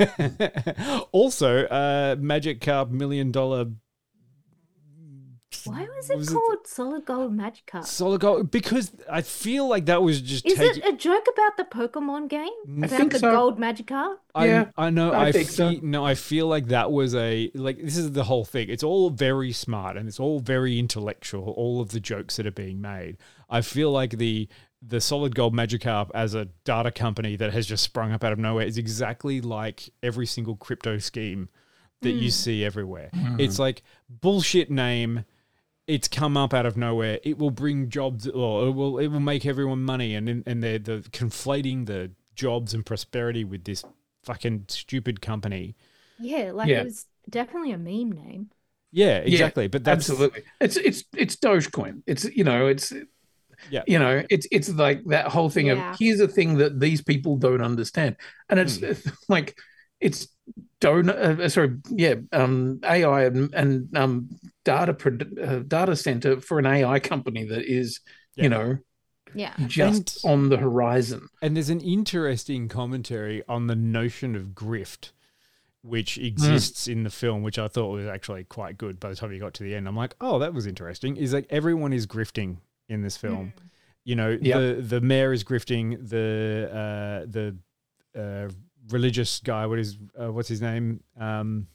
Also, uh, Magic Carp million dollar Why was it Was called Solid Gold Magikarp? Solid Gold, because I feel like that was just Is taking. it a joke about the Pokemon game? I About think the so. gold Magikarp? I, Yeah, I know. I I, think so. feel, no, I feel like that was a like. This is the whole thing. It's all very smart and it's all very intellectual. All of the jokes that are being made. I feel like the the Solid Gold Magikarp as a data company that has just sprung up out of nowhere is exactly like every single crypto scheme that you see everywhere. It's like bullshit name. It's come up out of nowhere. It will bring jobs, or it will it will make everyone money, and and they're the conflating the jobs and prosperity with this fucking stupid company. Yeah, like Yeah. it was definitely a meme name. Yeah, exactly. Yeah, but that's absolutely. It's it's it's Dogecoin. It's you know it's yeah. you know it's it's like that whole thing Yeah. of here's a thing that these people don't understand, and it's like it's don't uh, sorry yeah um A I and, and um data pro- uh, data center for an A I company that is Yeah. you know Yeah. just And- on the horizon. And there's an interesting commentary on the notion of grift, which exists in the film, which I thought was actually quite good. By the time you got to the end, I'm like, oh, that was interesting. Is like everyone is grifting in this film. You know, Yep. the the mayor is grifting, the uh, the uh, religious guy. What is uh, what's his name? Um,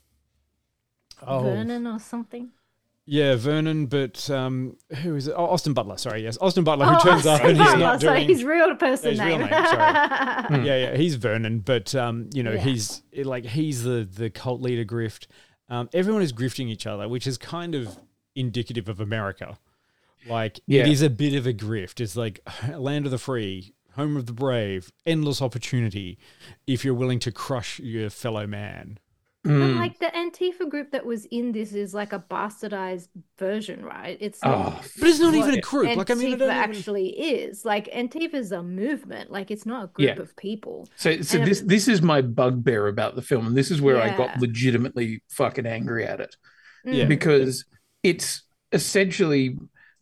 oh, Vernon or something. yeah, Vernon. But um, who is it? Oh, Austin Butler. Sorry, yes, Austin Butler, who Oh, turns up and he's sorry, not sorry, doing his real person his real name. name, sorry. Yeah, yeah, he's Vernon, but um, you know, Yeah. he's like he's the the cult leader grift. Um, everyone is grifting each other, which is kind of indicative of America. Like Yeah. it is a bit of a grift. It's like land of the free, home of the brave, endless opportunity. If you're willing to crush your fellow man, But Mm. like the Antifa group that was in this is like a bastardized version, right? It's Oh, not but it's not what even a group. Like I mean, I Antifa don't even- actually is. Like Antifa's a movement. Like it's not a group Yeah. of people. So, so And- this this is my bugbear about the film, and this is where I got Yeah. legitimately fucking angry at it. Yeah. Mm. Because it's essentially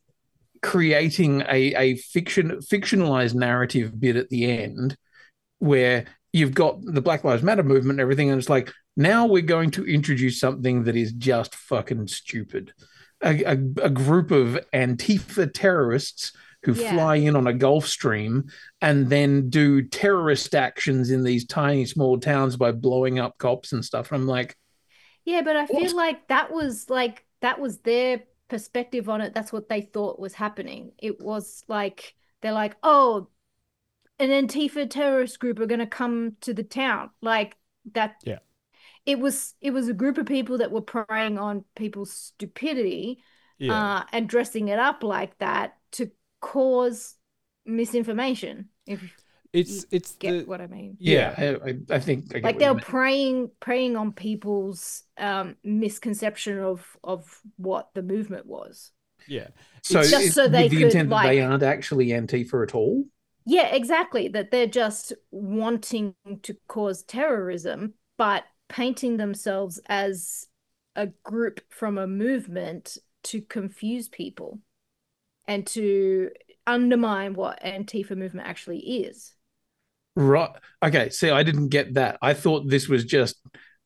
creating a, a fiction fictionalized narrative bit at the end where you've got the Black Lives Matter movement and everything, and it's like, now we're going to introduce something that is just fucking stupid. A, a, a group of Antifa terrorists who Yeah. fly in on a Gulf Stream and then do terrorist actions in these tiny small towns by blowing up cops and stuff. And I'm like, Yeah, but I feel What? like that was like that was their perspective on it. That's what they thought was happening. It was like they're like, oh, an Antifa terrorist group are gonna come to the town. Like that. Yeah. It was it was a group of people that were preying on people's stupidity, yeah, uh, and dressing it up like that to cause misinformation. If it's it's get the what I mean. yeah, I, I think I get Like what you they're mean. preying preying on people's um misconception of of what the movement was. yeah. So Just it's so they with the could, intent that they like- aren't actually Antifa at all. Yeah, exactly. That they're just wanting to cause terrorism, but painting themselves as a group from a movement to confuse people and to undermine what Antifa movement actually is. Right. Okay. See, I didn't get that. I thought this was just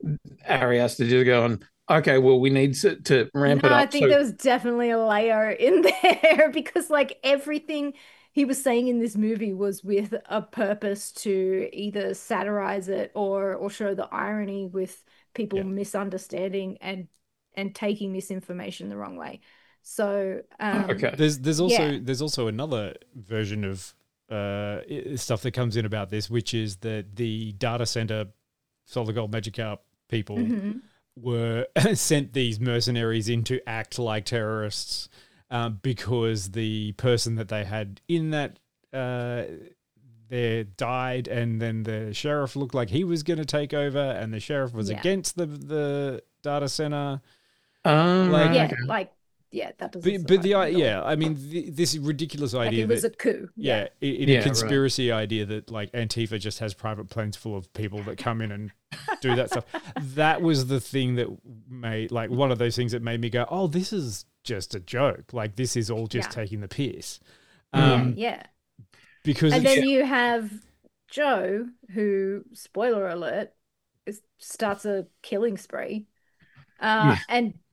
Arias to just go on, okay, well, we need to, to ramp No, it up. I think so- there was definitely a layer in there because like everything he was saying in this movie was with a purpose to either satirize it or or show the irony with people Yeah. misunderstanding and and taking misinformation the wrong way. So um Okay. There's there's also Yeah. there's also another version of uh, i- stuff that comes in about this, which is that the data center Solid Gold Magikarp people mhm. were sent these mercenaries in to act like terrorists um, because the person that they had in that uh, there died, and then the sheriff looked like he was going to take over, and the sheriff was Yeah. against the the data center. Um, Like- right, Yeah, okay. like yeah, that doesn't But, but the surprise i- me at all. yeah, I mean, the, this ridiculous Like idea it was that a coup. yeah, i- in Yeah, a right. conspiracy idea that like Antifa just has private planes full of people that come in and do that stuff. That was the thing that made like one of those things that made me go, "Oh, this is just a joke. Like this is all just Yeah. taking the piss." Yeah, Um, yeah. because And it's- then you have Joe, who, spoiler alert, is, starts a killing spree. Uh, Yeah. and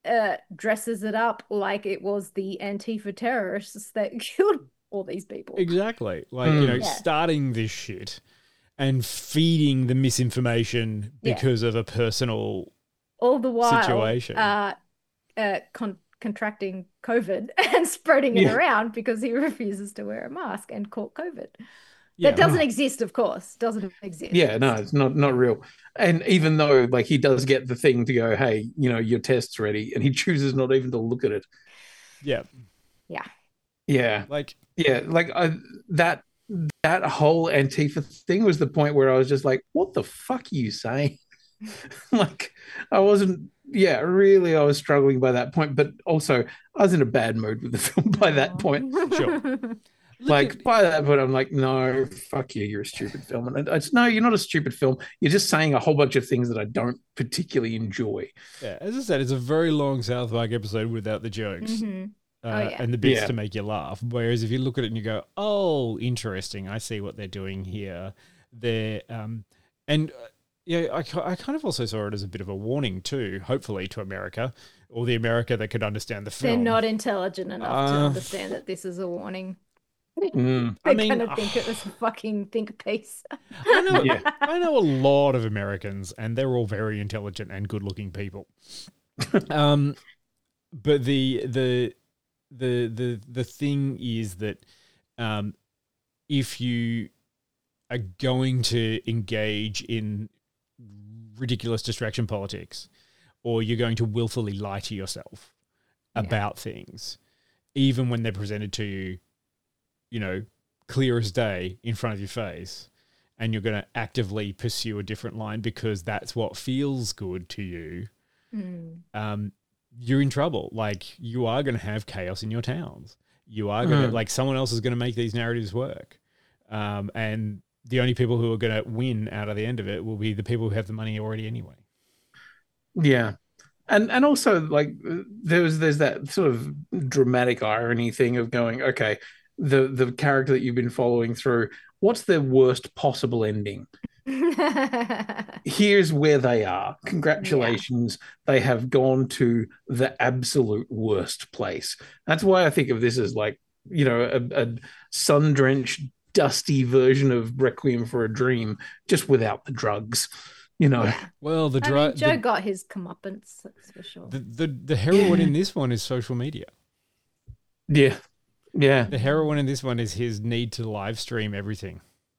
uh, dresses it up like it was the Antifa terrorists that killed all these people. Exactly. Like, you know, Yeah. starting this shit and feeding the misinformation Yeah. because of a personal All the while, situation. uh, uh, con- contracting COVID and spreading it Yeah. around because he refuses to wear a mask and caught COVID. Yeah. That doesn't exist, of course. Doesn't exist. Yeah, no, it's not not real. And even though like he does get the thing to go, hey, you know, your test's ready, and he chooses not even to look at it. Yeah. Yeah. Yeah, Like, yeah, like I, that that whole Antifa thing was the point where I was just like, what the fuck are you saying? Like, I wasn't. Yeah, really, I was struggling by that point, but also I was in a bad mood with the film by that point. Sure. Like by that point, I'm like, no, fuck you, you're a stupid film. And it's no, you're not a stupid film. You're just saying a whole bunch of things that I don't particularly enjoy. Yeah, as I said, it's a very long South Park episode without the jokes. Mhm. Uh, Oh, yeah. and the bits Yeah. to make you laugh. Whereas if you look at it and you go, "Oh, interesting! I see what they're doing here." They're um, and uh, yeah, I, ki- I kind of also saw it as a bit of a warning too, hopefully to America or the America that could understand the They're film. not intelligent enough to Uh, understand that this is a warning. Mm. They I mean, kind of think it was a fucking think piece. I know, Yeah. I know a lot of Americans, and they're all very intelligent and good-looking people. um, but the the the the the thing is that um, if you are going to engage in ridiculous distraction politics, or you're going to willfully lie to yourself about things, even when they're presented to you, you know, clear as day in front of your face, and you're going to actively pursue a different line because that's what feels good to you, Mm. um, you're in trouble. Like, you are going to have chaos in your towns. You are going to, Mm. like, someone else is going to make these narratives work. Um, and the only people who are going to win out of the end of it will be the people who have the money already anyway. Yeah. And and also like there's there's that sort of dramatic irony thing of going, okay, the the character that you've been following through, what's their worst possible ending? Here's where they are. Congratulations. They have gone to the absolute worst place. That's why I think of this as like, you know, a, a sun-drenched, dusty version of Requiem for a Dream, just without the drugs. You know. Well, the I dry, mean, Joe the, got his comeuppance, that's for sure. the, the, the heroine in this one is social media. Yeah. Yeah. The heroine in this one is his need to live stream everything.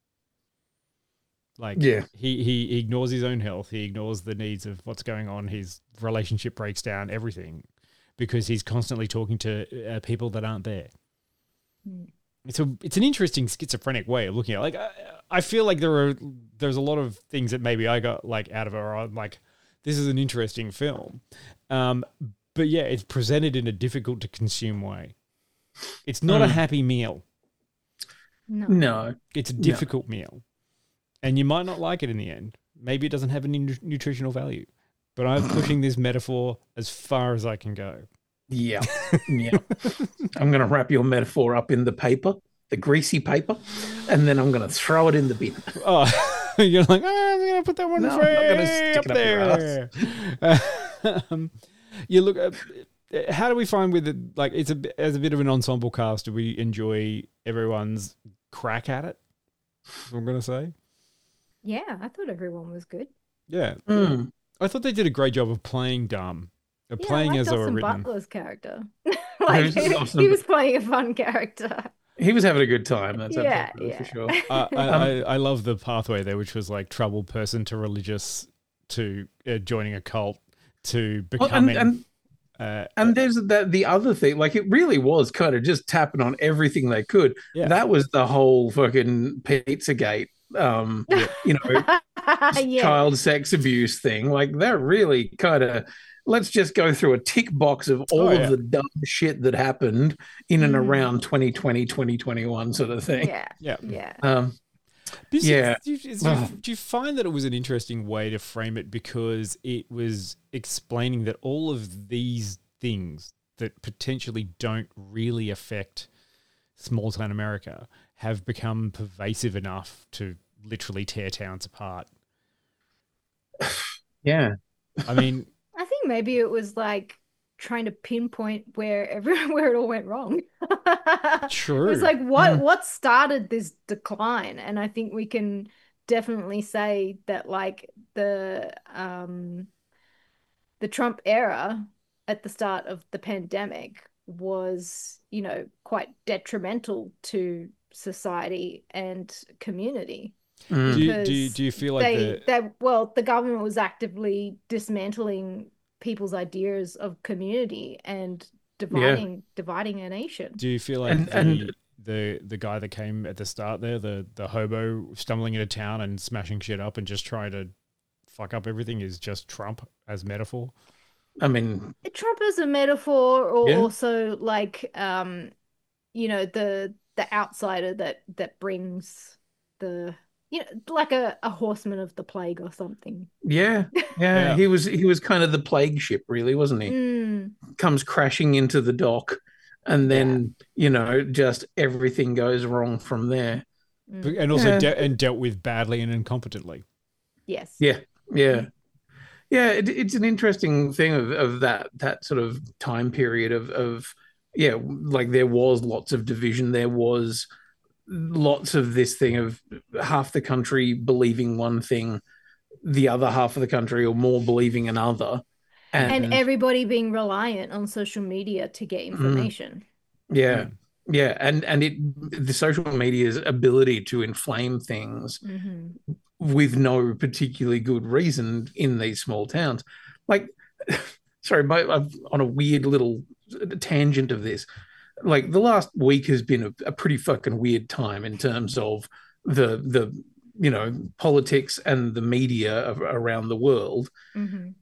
Like, Yeah. he, he he ignores his own health. He ignores the needs of what's going on. His relationship breaks down, everything, because he's constantly talking to uh, people that aren't there. Mm. It's a it's an interesting schizophrenic way of looking at it. Like, I, I feel like there are there's a lot of things that maybe I got like out of it, or I'm like, this is an interesting film. Um, but yeah, it's presented in a difficult to consume way. It's not a Mm. happy meal. No. No. It's a No. difficult meal. And you might not like it in the end. Maybe it doesn't have any nu- nutritional value. But I'm pushing this metaphor as far as I can go. Yeah. Yeah. I'm going to wrap your metaphor up in the paper, the greasy paper, and then I'm going to throw it in the bin. Oh, you're like, oh, I'm going to put that one No, I'm not gonna way stick up it up your there. um, you look at, how do we find with it, like, it's a, as a bit of an ensemble cast, do we enjoy everyone's crack at it? That's what I'm going to say. Yeah, I thought everyone was good. Yeah. Mm. I thought they did a great job of playing dumb. Of Yeah, playing I as liked they were Austin written. Butler's character. like, Who's he, Austin he was playing a fun character. He was having a good time. That's Yeah, absolutely yeah. for sure. uh, I, Um, I, I love the pathway there, which was like troubled person to religious to uh, joining a cult to Well, becoming. and, and, uh, and there's that the other thing, like it really was kind of just tapping on everything they could. Yeah. That was the whole fucking Pizzagate, um, you know, yeah. child sex abuse thing. Like they're really kind of, let's just go through a tick box of all Oh, yeah. of the dumb shit that happened in and Mm. around twenty twenty, twenty twenty-one sort of thing. Yeah. yeah. Yeah. Um, But is- Yeah. Do you, is- do you- do you find that it was an interesting way to frame it because it was explaining that all of these things that potentially don't really affect small town America have become pervasive enough to literally tear towns apart? yeah. I mean, I think maybe it was like trying to pinpoint where every where it all went wrong. True. It's like what Mm. what started this decline, and I think we can definitely say that like the um the Trump era at the start of the pandemic was, you know, quite detrimental to society and community. Mm. Do you- do you- do you feel like they, the- they well the government was actively dismantling people's ideas of community and dividing dividing a nation. Do you feel like And- the, and- the the guy that came at the start there, the the hobo stumbling into town and smashing shit up and just trying to fuck up everything is just Trump as metaphor? I mean, Trump as a metaphor, or Yeah. also like um you know the the outsider that that brings the, you know, like a, a horseman of the plague or something. yeah, yeah, Yeah. he was he was kind of the plague ship, really, wasn't he? Mm. Comes crashing into the dock, and then you know just everything goes wrong from there. Mm. And also Yeah. de- and dealt with badly and incompetently. Yes. Yeah, yeah, yeah. It, it's an interesting thing of, of that that sort of time period of of yeah, like there was lots of division. There was lots of this thing of half the country believing one thing, the other half of the country or more believing another, And, everybody being reliant on social media to get information. yeah, yeah, and and it the social media's ability to inflame things Mhm. with no particularly good reason in these small towns. Like, sorry, my, I'm on a weird little tangent of this. Like the last week has been a, a pretty fucking weird time in terms of the the you know politics and the media of, around the world. Mhm.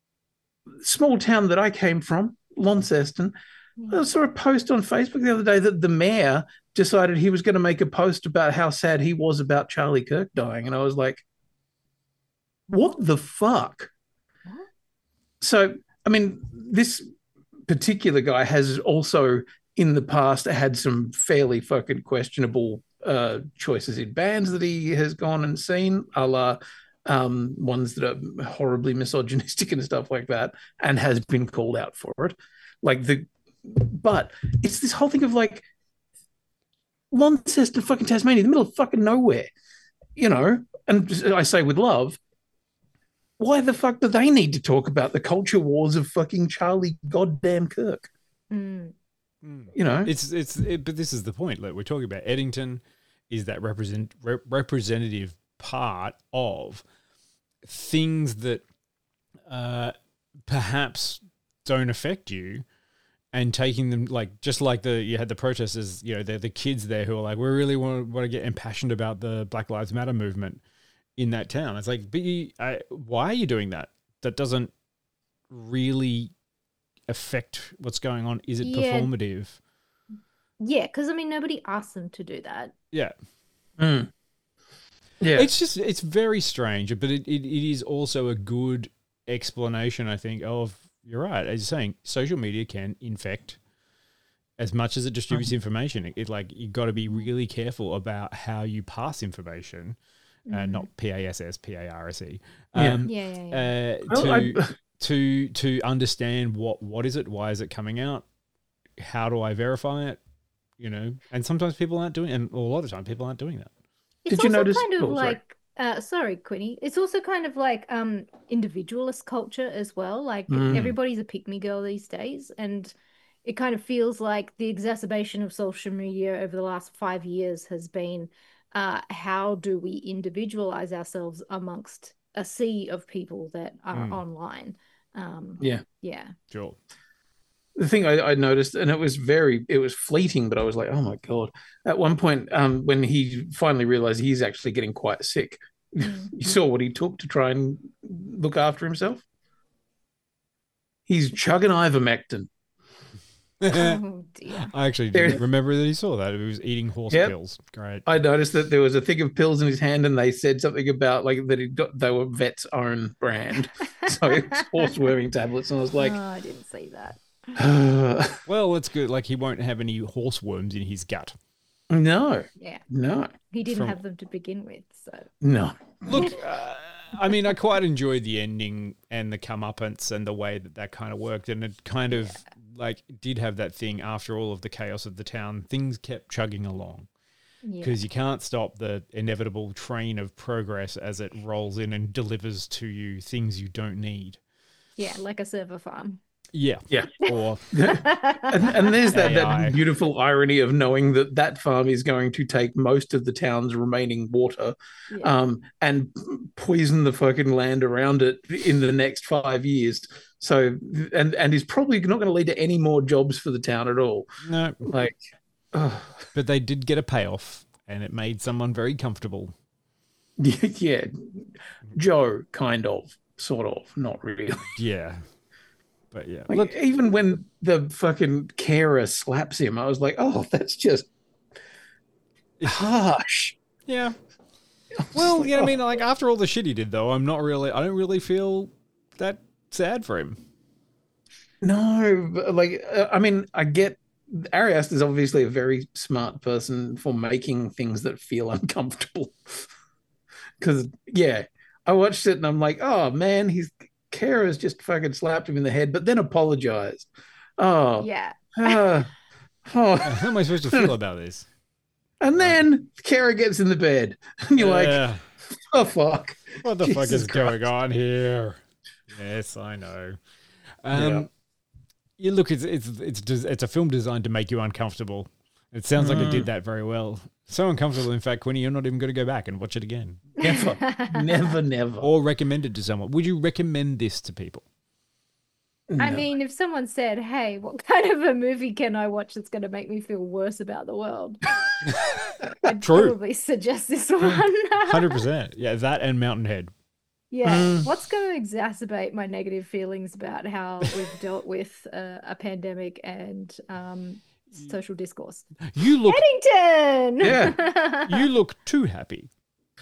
Small town that I came from, Launceston, I saw a post on Facebook the other day that the mayor decided he was going to make a post about how sad he was about Charlie Kirk dying. And I was like, what the fuck? So, I mean, this particular guy has also in the past had some fairly fucking questionable uh, choices in bands that he has gone and seen, a la um, ones that are horribly misogynistic and stuff like that, and has been called out for it. Like the, but it's this whole thing of like Launceston, fucking Tasmania, the middle of fucking nowhere, you know. And I say with love, why the fuck do they need to talk about the culture wars of fucking Charlie goddamn Kirk? Mm. You know, it's it's it, but this is the point. Like we're talking about Eddington is that represent rep, representative part of things that uh, perhaps don't affect you, and taking them like just like the you had the protesters, you know, the the kids there who are like, we really want to, want to get impassioned about the Black Lives Matter movement in that town. It's like, but you, I, why are you doing that? That doesn't really affect what's going on. Is it Yeah. performative? Yeah, because I mean, nobody asked them to do that. Yeah. Mm. Yeah. It's just, it's very strange, but it, it, it is also a good explanation, I think, of, you're right, as you're saying, social media can infect as much as it distributes information. It, it like, you got to be really careful about how you pass information, uh, Mhm. not P A S S, P A R S E. Yeah. Um, Yeah, yeah, Uh, Well, to, I- to, to understand what, what is it? Why is it coming out? How do I verify it? You know, and sometimes people aren't doing, and a lot of time people aren't doing that. It's Did you also notice- kind of oh, sorry. like uh sorry, Quinny. It's also kind of like um individualist culture as well. Like Mm. everybody's a pick me girl these days, and it kind of feels like the exacerbation of social media over the last five years has been uh how do we individualize ourselves amongst a sea of people that are Mm. online. Um Yeah. yeah. Sure. The thing I, I noticed, and it was very, it was fleeting, but I was like, oh my God. At one point, um, when he finally realized he's actually getting quite sick, you saw what he took to try and look after himself? He's chugging ivermectin. Oh dear. I actually There- didn't remember that he saw that. He was eating horse Yep. pills. Great. I noticed that there was a thing of pills in his hand, and they said something about like that he got they were vet's own brand, so it was horse worming tablets. And I was like, Oh, I didn't see that. Well, it's good. Like he won't have any horse worms in his gut. no, Yeah. no, He didn't From- have them to begin with, so no. Look, uh, I mean, I quite enjoyed the ending and the comeuppance and the way that that kind of worked. And it kind of, yeah. like, did have that thing after all of the chaos of the town. Things kept chugging along. Because yeah. you can't stop the inevitable train of progress as it rolls in and delivers to you things you don't need. Yeah, like a server farm. Yeah. Yeah. Or and, and there's that, that beautiful irony of knowing that that farm is going to take most of the town's remaining water yeah. um, and poison the fucking land around it in the next five years. So, and, and is probably not going to lead to any more jobs for the town at all. No. Like, oh. But they did get a payoff and it made someone very comfortable. Yeah. Joe, kind of, sort of, not really. Yeah. But yeah, like, look, even when the fucking carer slaps him, I was like, "Oh, that's just harsh." Yeah. Well, you know, I mean, like after all the shit he did, though, I'm not really. I don't really feel that sad for him. No, like uh, I mean, I get Ari Aster is obviously a very smart person for making things that feel uncomfortable. Because yeah, I watched it and I'm like, "Oh man, he's." Kara's just fucking slapped him in the head, but then apologized. Oh, yeah. Uh, oh. How am I supposed to feel about this? And then Kara gets in the bed, and you're yeah. like, "Oh fuck! What the Jesus fuck is Christ. going on here?" Yes, I know. Um, yeah. You look, it's it's it's it's a film designed to make you uncomfortable. It sounds like Mm. it did that very well. So uncomfortable, in fact, Quinny, you're not even going to go back and watch it again. Never, never, never. Or recommend it to someone. Would you recommend this to people? I No. mean, if someone said, "Hey, what kind of a movie can I watch that's going to make me feel worse about the world?" I'd True. probably suggest this one. one hundred percent. Yeah, that and Mountainhead. Yeah, Mm. what's going to exacerbate my negative feelings about how we've dealt with uh, a pandemic and um, social discourse? You look, Eddington! Yeah. you look too happy.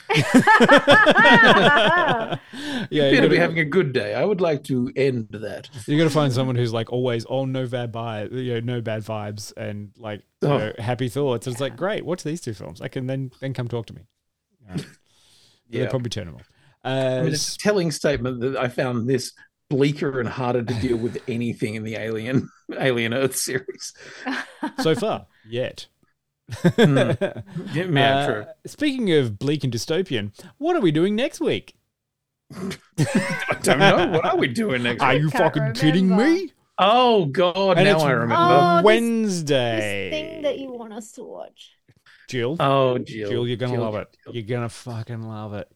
Yeah, Yeah, you you better be gotta, having a good day. I would like to end that. you got to find someone who's like always, oh, no bad vibe, you know, no bad vibes, and like you Oh. know, happy thoughts. It's like, great, watch these two films. I can then then come talk to me. All right. Yeah. They'll probably turn them off. Uh, I mean, it's a telling statement that I found this bleaker and harder to deal with anything in the Alien Alien Earth series. so far, yet. Mm. Yeah, yeah, Uh, true. Speaking of bleak and dystopian, what are we doing next week? I don't know. What are we doing next Are week? you can't fucking kidding remember. me? Oh God! And now it's I remember. Oh, this- Wednesday. This thing that you want us to watch. Jill, Oh, Jill. Jill, you're gonna Jill, love it. Jill. You're gonna fucking love it.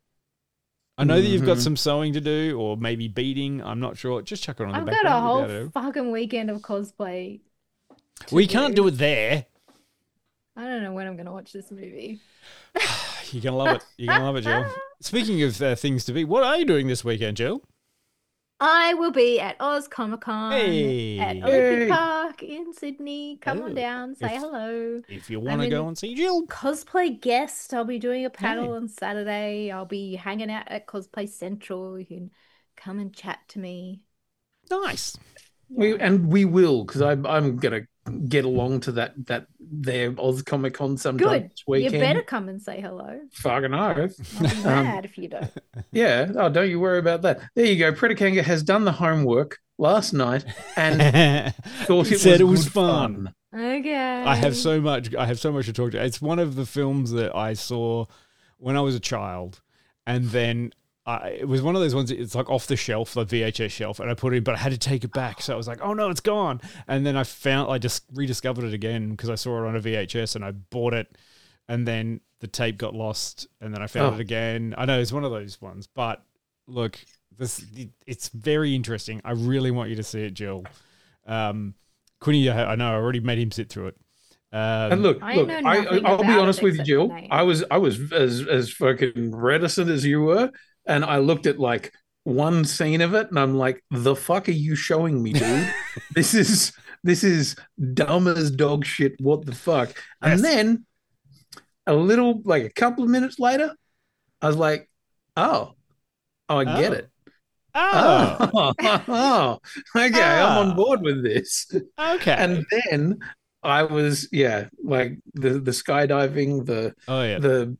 I know that you've got Mhm. some sewing to do, or maybe beating. I'm not sure. Just chuck it on I've the got a background. whole You'll be able fucking weekend of cosplay. to- We can't do it there. I don't know when I'm going to watch this movie. You're gonna love it. You're gonna love it, Jill. Speaking of uh, things to be, what are you doing this weekend, Jill? I will be at Oz Comic Con Hey. at Olympic Hey. Park in Sydney. Come Oh. on down, say If- hello. If you want to in- go and see Jill, Cosplay guest. I'll be doing a panel Hey. on Saturday. I'll be hanging out at Cosplay Central. You can come and chat to me. nice. We, and we will, because I'm I'm gonna get along to that that their Oz Comic Con sometime Good. this You weekend. better come and say hello. Fucking oath. I'll be Um, mad if you don't. Yeah. Oh, don't you worry about that. There you go. Predicanga has done the homework last night and thought it Said was, it was good fun. Okay. I have so much. I have so much to talk to. It's one of the films that I saw when I was a child, and then I, it was one of those ones. It's like off the shelf, the V H S shelf, and I put it in, but I had to take it back. So I was like, "Oh no, it's gone!" And then I found, I just rediscovered it again because I saw it on a V H S, and I bought it, and then the tape got lost, and then I found Oh. it again. I know it's one of those ones, but look, this it's very interesting. I really want you to see it, Jill. Um, Quinny, I know I already made him sit through it. Um, And look, I look, know I, nothing I'll be about honest it with you, except Jill. the name. I was I was as as fucking reticent as you were, and I looked at like one scene of it, and I'm like, "The fuck are you showing me, dude? this is this is dumb as dog shit. What the fuck?" And Yes. then a little, like a couple of minutes later, I was like, "Oh, oh, I get Oh. it. oh, Oh, oh, okay, I'm Ah. on board with this." okay. And then I was, yeah, like the the skydiving, the oh yeah, the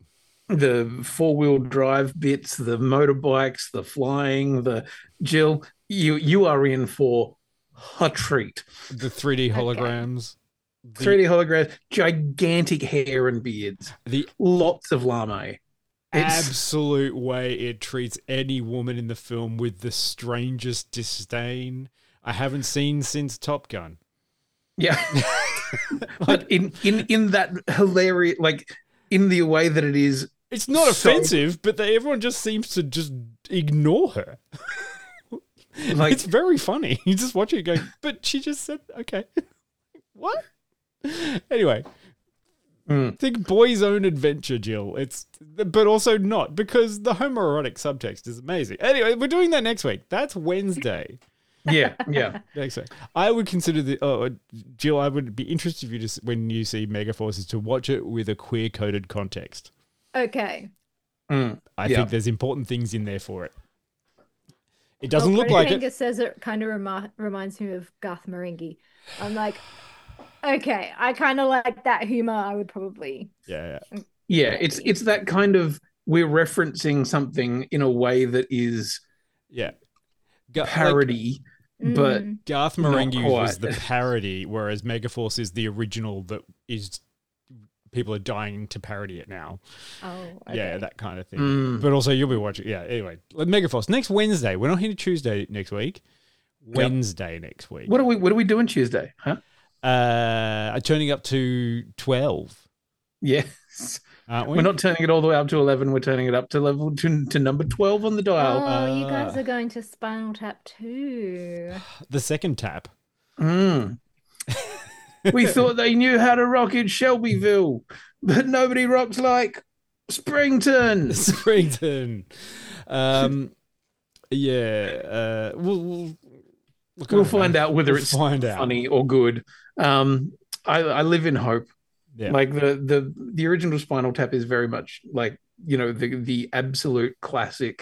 the four-wheel drive bits, the motorbikes, the flying, the Jill, you you are in for a treat. The three D holograms. Okay. three D holograms, gigantic hair and beards. The lots of lame. It's... absolute way it treats any woman in the film with the strangest disdain I haven't seen since Top Gun. Yeah. But in, in, in that hilarious, like, in the way that it is... It's not so... offensive, but they, everyone just seems to just ignore her. Like, it's very funny. You just watch it going, but she just said, okay. What? Anyway... Mm. Think boy's own adventure, Jill. It's, but also not, because the homoerotic subtext is amazing. Anyway, we're doing that next week. That's Wednesday. Yeah, yeah. Next week. I would consider the oh, Jill. I would be interested if you just when you see Megaforces to watch it with a queer coded context. Okay. Mm. I yeah. think there's important things in there for it. It doesn't well, look like it. It says it kind of remi- reminds me of Garth Marenghi. I'm like. Okay, I kind of like that humor. I would probably yeah, yeah yeah. It's it's that kind of we're referencing something in a way that is yeah Ga- parody, like, but mm. Garth Marenghi was the parody, whereas Megaforce is the original that is people are dying to parody it now. Oh, okay. Yeah, that kind of thing. Mm. But also you'll be watching. Yeah, anyway, Megaforce next Wednesday. We're not here Tuesday next week. Wednesday yep. next week. What are we? What are we doing Tuesday? Huh? Uh, turning up to twelve. Yes. Aren't we? We're not turning it all the way up to eleven. We're turning it up to level to, to number twelve on the dial. Oh, uh, you guys are going to Spinal Tap too. The second tap. Mm. We thought they knew how to rock in Shelbyville, but nobody rocks like Springton. Springton. Um, yeah. Uh, we'll, we'll Look, we'll find out whether we'll it's find out. funny or good. Um, I, I live in hope. Yeah. Like the, the the original Spinal Tap is very much like, you know, the the absolute classic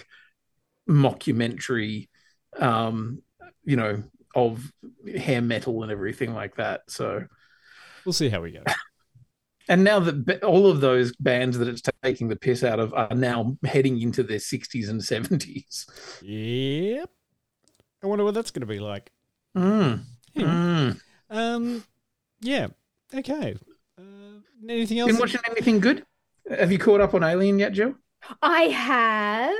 mockumentary, um, you know, of hair metal and everything like that. So we'll see how we go. And now that all of those bands that it's taking the piss out of are now heading into their sixties and seventies. Yep. I wonder what that's going to be like. Mm. Anyway, mm. Um, yeah. Okay. Uh, anything else? Been watching anything good? Have you caught up on Alien yet, Joe? I have.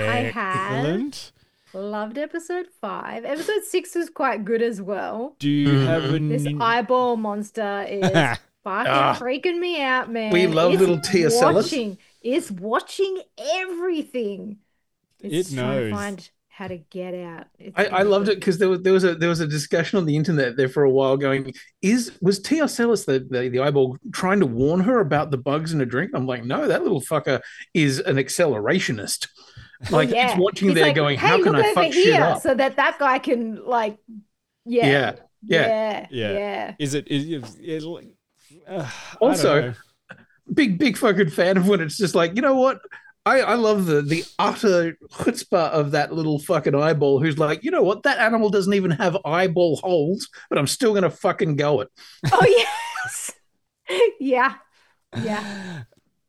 Excellent. I have. Loved episode five. Episode six was quite good as well. Do you mm-hmm. have an... This eyeball monster is fucking ah. freaking me out, man. We love it's little Tia Sellers. It's watching everything. It's it knows. To find how to get out. I, I loved it because there was there was a there was a discussion on the internet there for a while going, is was Tia Sellers the, the the eyeball trying to warn her about the bugs in a drink? I'm like, no, that little fucker is an accelerationist. Like, yeah. He's watching he's there like, going, hey, how can I fuck here, shit up? So that that guy can, like, yeah. Yeah. Yeah. Yeah. Yeah. yeah. Is it, is it, is it uh, also, big, big fucking fan of when it's just like, you know what? I, I love the the utter chutzpah of that little fucking eyeball who's like, you know what? That animal doesn't even have eyeball holes, but I'm still going to fucking go it. Oh, yes. yeah. Yeah.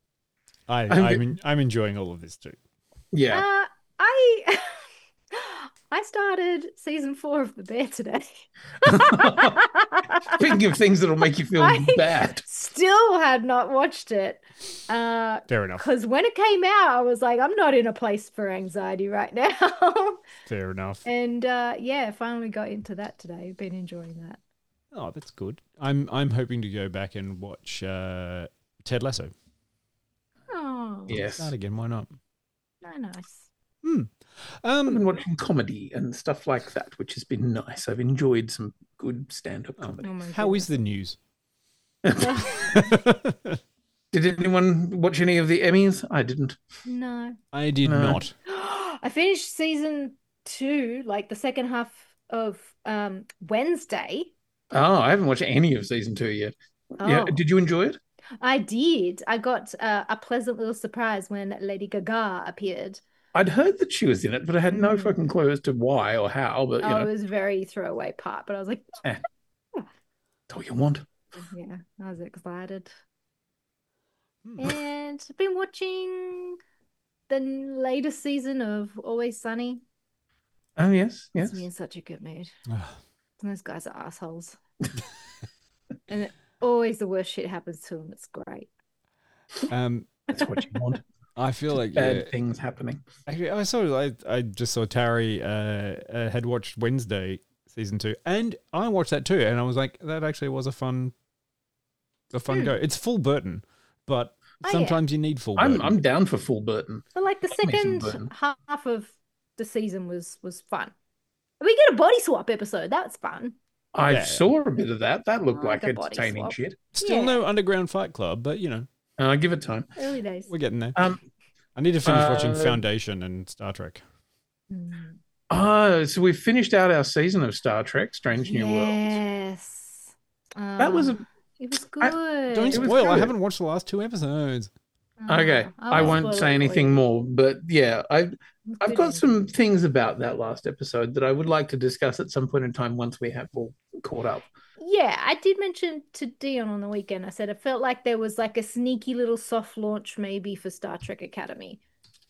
I, I'm, I'm, I'm enjoying all of this too. Yeah. Uh, I I started season four of The Bear today. Speaking of things that'll make you feel I bad. Still had not watched it. Uh, Fair enough. Because when it came out, I was like, I'm not in a place for anxiety right now. Fair enough. And uh, yeah, finally got into that today. Been enjoying that. Oh, that's good. I'm I'm hoping to go back and watch uh, Ted Lasso. Oh. Yes. Start again. Why not? Oh, nice. Hmm. Um, I've been watching comedy and stuff like that, which has been nice. I've enjoyed some good stand-up oh, comedy. Oh How is the news? Did anyone watch any of the Emmys? I didn't. No. I did No. not. I finished season two, like the second half of um, Wednesday. Oh, I haven't watched any of season two yet. Oh. Yeah, did you enjoy it? I did. I got uh, a pleasant little surprise when Lady Gaga appeared. I'd heard that she was in it, but I had no Mm. fucking clue as to why or how. But you Oh, know, it was a very throwaway part, but I was like, eh, that's all you want. yeah, I was excited. And I've been watching the latest season of Always Sunny. Oh, yes, yes. It's me in such a good mood. Those guys are assholes. And it, always the worst shit happens to them. It's great. Um, That's what you want. I feel like Bad yeah, things happening. Actually, I saw. I I just saw Tari uh, uh, had watched Wednesday season two, and I watched that too, and I was like, that actually was a fun, a fun Hmm. go. It's full Burton, but Oh, yeah. sometimes you need full Burton. I'm I'm down for full Burton. But like the Give me some second Burton. half of the season was was fun. We get a body swap episode. That's fun. I Yeah. saw a bit of that. That looked I like like a body entertaining swap. shit. Still Yeah. no Underground Fight Club, but you know, Uh, give it time. Early days. we're getting there. Um, I need to finish watching uh, Foundation and Star Trek. Mm. Oh, so we finished out our season of Star Trek: Strange New Worlds. Yes. That was Uh, a It was I- good. Don't It was spoil. I good. haven't watched the last two episodes. okay. Uh, I won't spoil say it for anything you. more, but yeah, I It was I've good got ending. some things about that last episode that I would like to discuss at some point in time once we have all caught up. Yeah, I did mention to Dion on the weekend. I said it felt like there was like a sneaky little soft launch maybe for Star Trek Academy.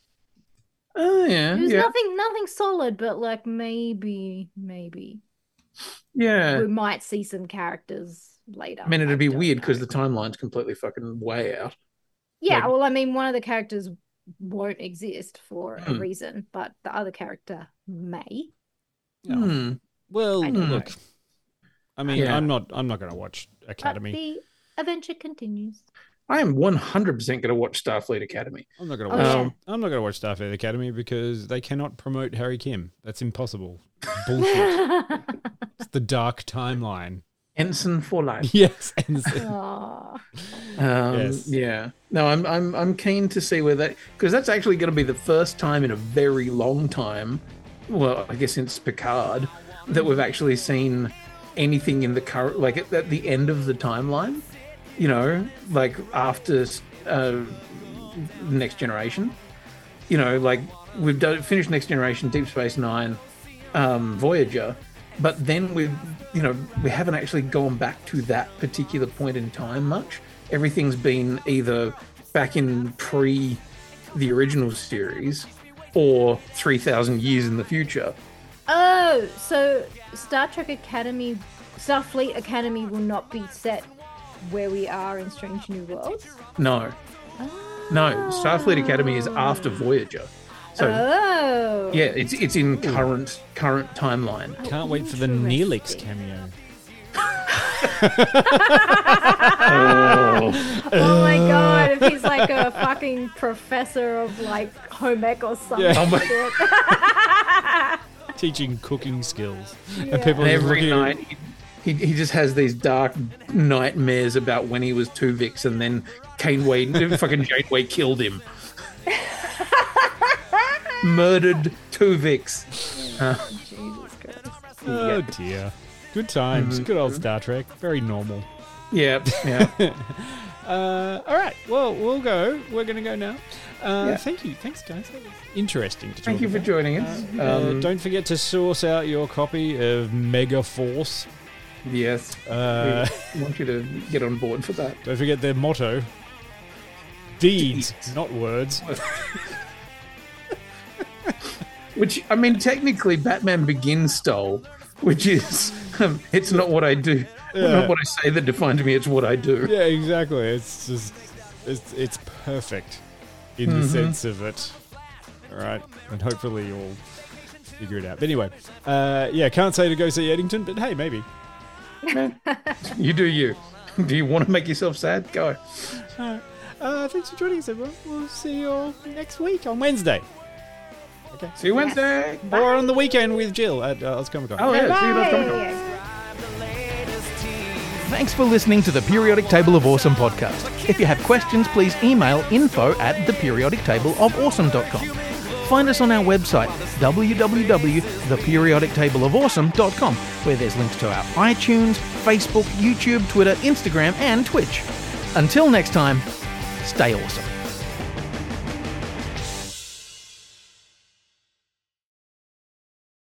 Oh yeah, It was yeah, nothing, nothing solid, but like maybe, maybe yeah. we might see some characters later. I mean, it'd be don't weird know. because the timeline's completely fucking way out. Yeah, like- well, I mean, one of the characters won't exist for a Hmm. reason, but the other character may. Hmm. Well, I don't know. look. I mean, Yeah. I'm not. I'm not going to watch But Academy. the adventure continues. I am one hundred percent going to watch Starfleet Academy. I'm not going to Oh, watch. yeah. I'm not going to watch Starfleet Academy because they cannot promote Harry Kim. That's impossible. Bullshit. It's the dark timeline. Ensign for life. Yes. And Aw. Um, Yes. Yeah. No, I'm I'm I'm keen to see where that, because that's actually going to be the first time in a very long time, well, I guess since Picard, that we've actually seen anything in the current, like at, at the end of the timeline. You know, like after uh, Next Generation. You know, like we've done finished Next Generation, Deep Space Nine, um, Voyager, but then we, you know, we haven't actually gone back to that particular point in time much. Everything's been either back in pre the original series or three thousand years in the future. Oh, so Star Trek Academy, Starfleet Academy will not be set where we are in Strange New Worlds? No, no, Starfleet Academy is after Voyager. So Oh. yeah, it's it's in current current timeline. Can't wait for the Neelix cameo. Oh. Oh my god, if he's like a fucking professor of like home ec or something. Yeah. Oh my- shit. Teaching cooking skills, Yeah. and people are just Every looking at- night, he, he just has these dark nightmares about when he was Tuvix and then Janeway, fucking Janeway killed him. Murdered Tuvix. Uh, Jesus Christ. Oh dear. Good times. Mm-hmm. Good old Star Trek. Very normal. yeah, yeah. Uh, all right. Well, we'll go. We're going to go now. Uh, Yeah. Thank you. Thanks, guys. That was interesting to talk Thank you for about. joining us. Uh, Um, don't forget to source out your copy of Mega Force. Yes, Uh, we want you to get on board for that. don't forget their motto. Deeds, not words. Which, I mean, technically, Batman Begins stole, which is, um, it's not what I do, Yeah. not what I say that defines me, it's what I do. Yeah, exactly. It's just, it's, it's perfect in the Mhm. sense of it. All right. And hopefully you'll figure it out. But anyway, uh, yeah, can't say to go see Eddington, but hey, maybe. You do you. Do you want to make yourself sad? Go. All right. Uh, thanks for joining us, everyone. We'll see you all next week on Wednesday. Okay. See you Wednesday. Or on the weekend with Jill at uh, Oz Comic Con. Oh, yeah. See you next Bye. time. Thanks for listening to the Periodic Table of Awesome podcast. If you have questions, please email info at the periodic table of awesome dot com. Find us on our website, w w w dot the periodic table of awesome dot com, where there's links to our iTunes, Facebook, YouTube, Twitter, Instagram, and Twitch. Until next time, stay awesome.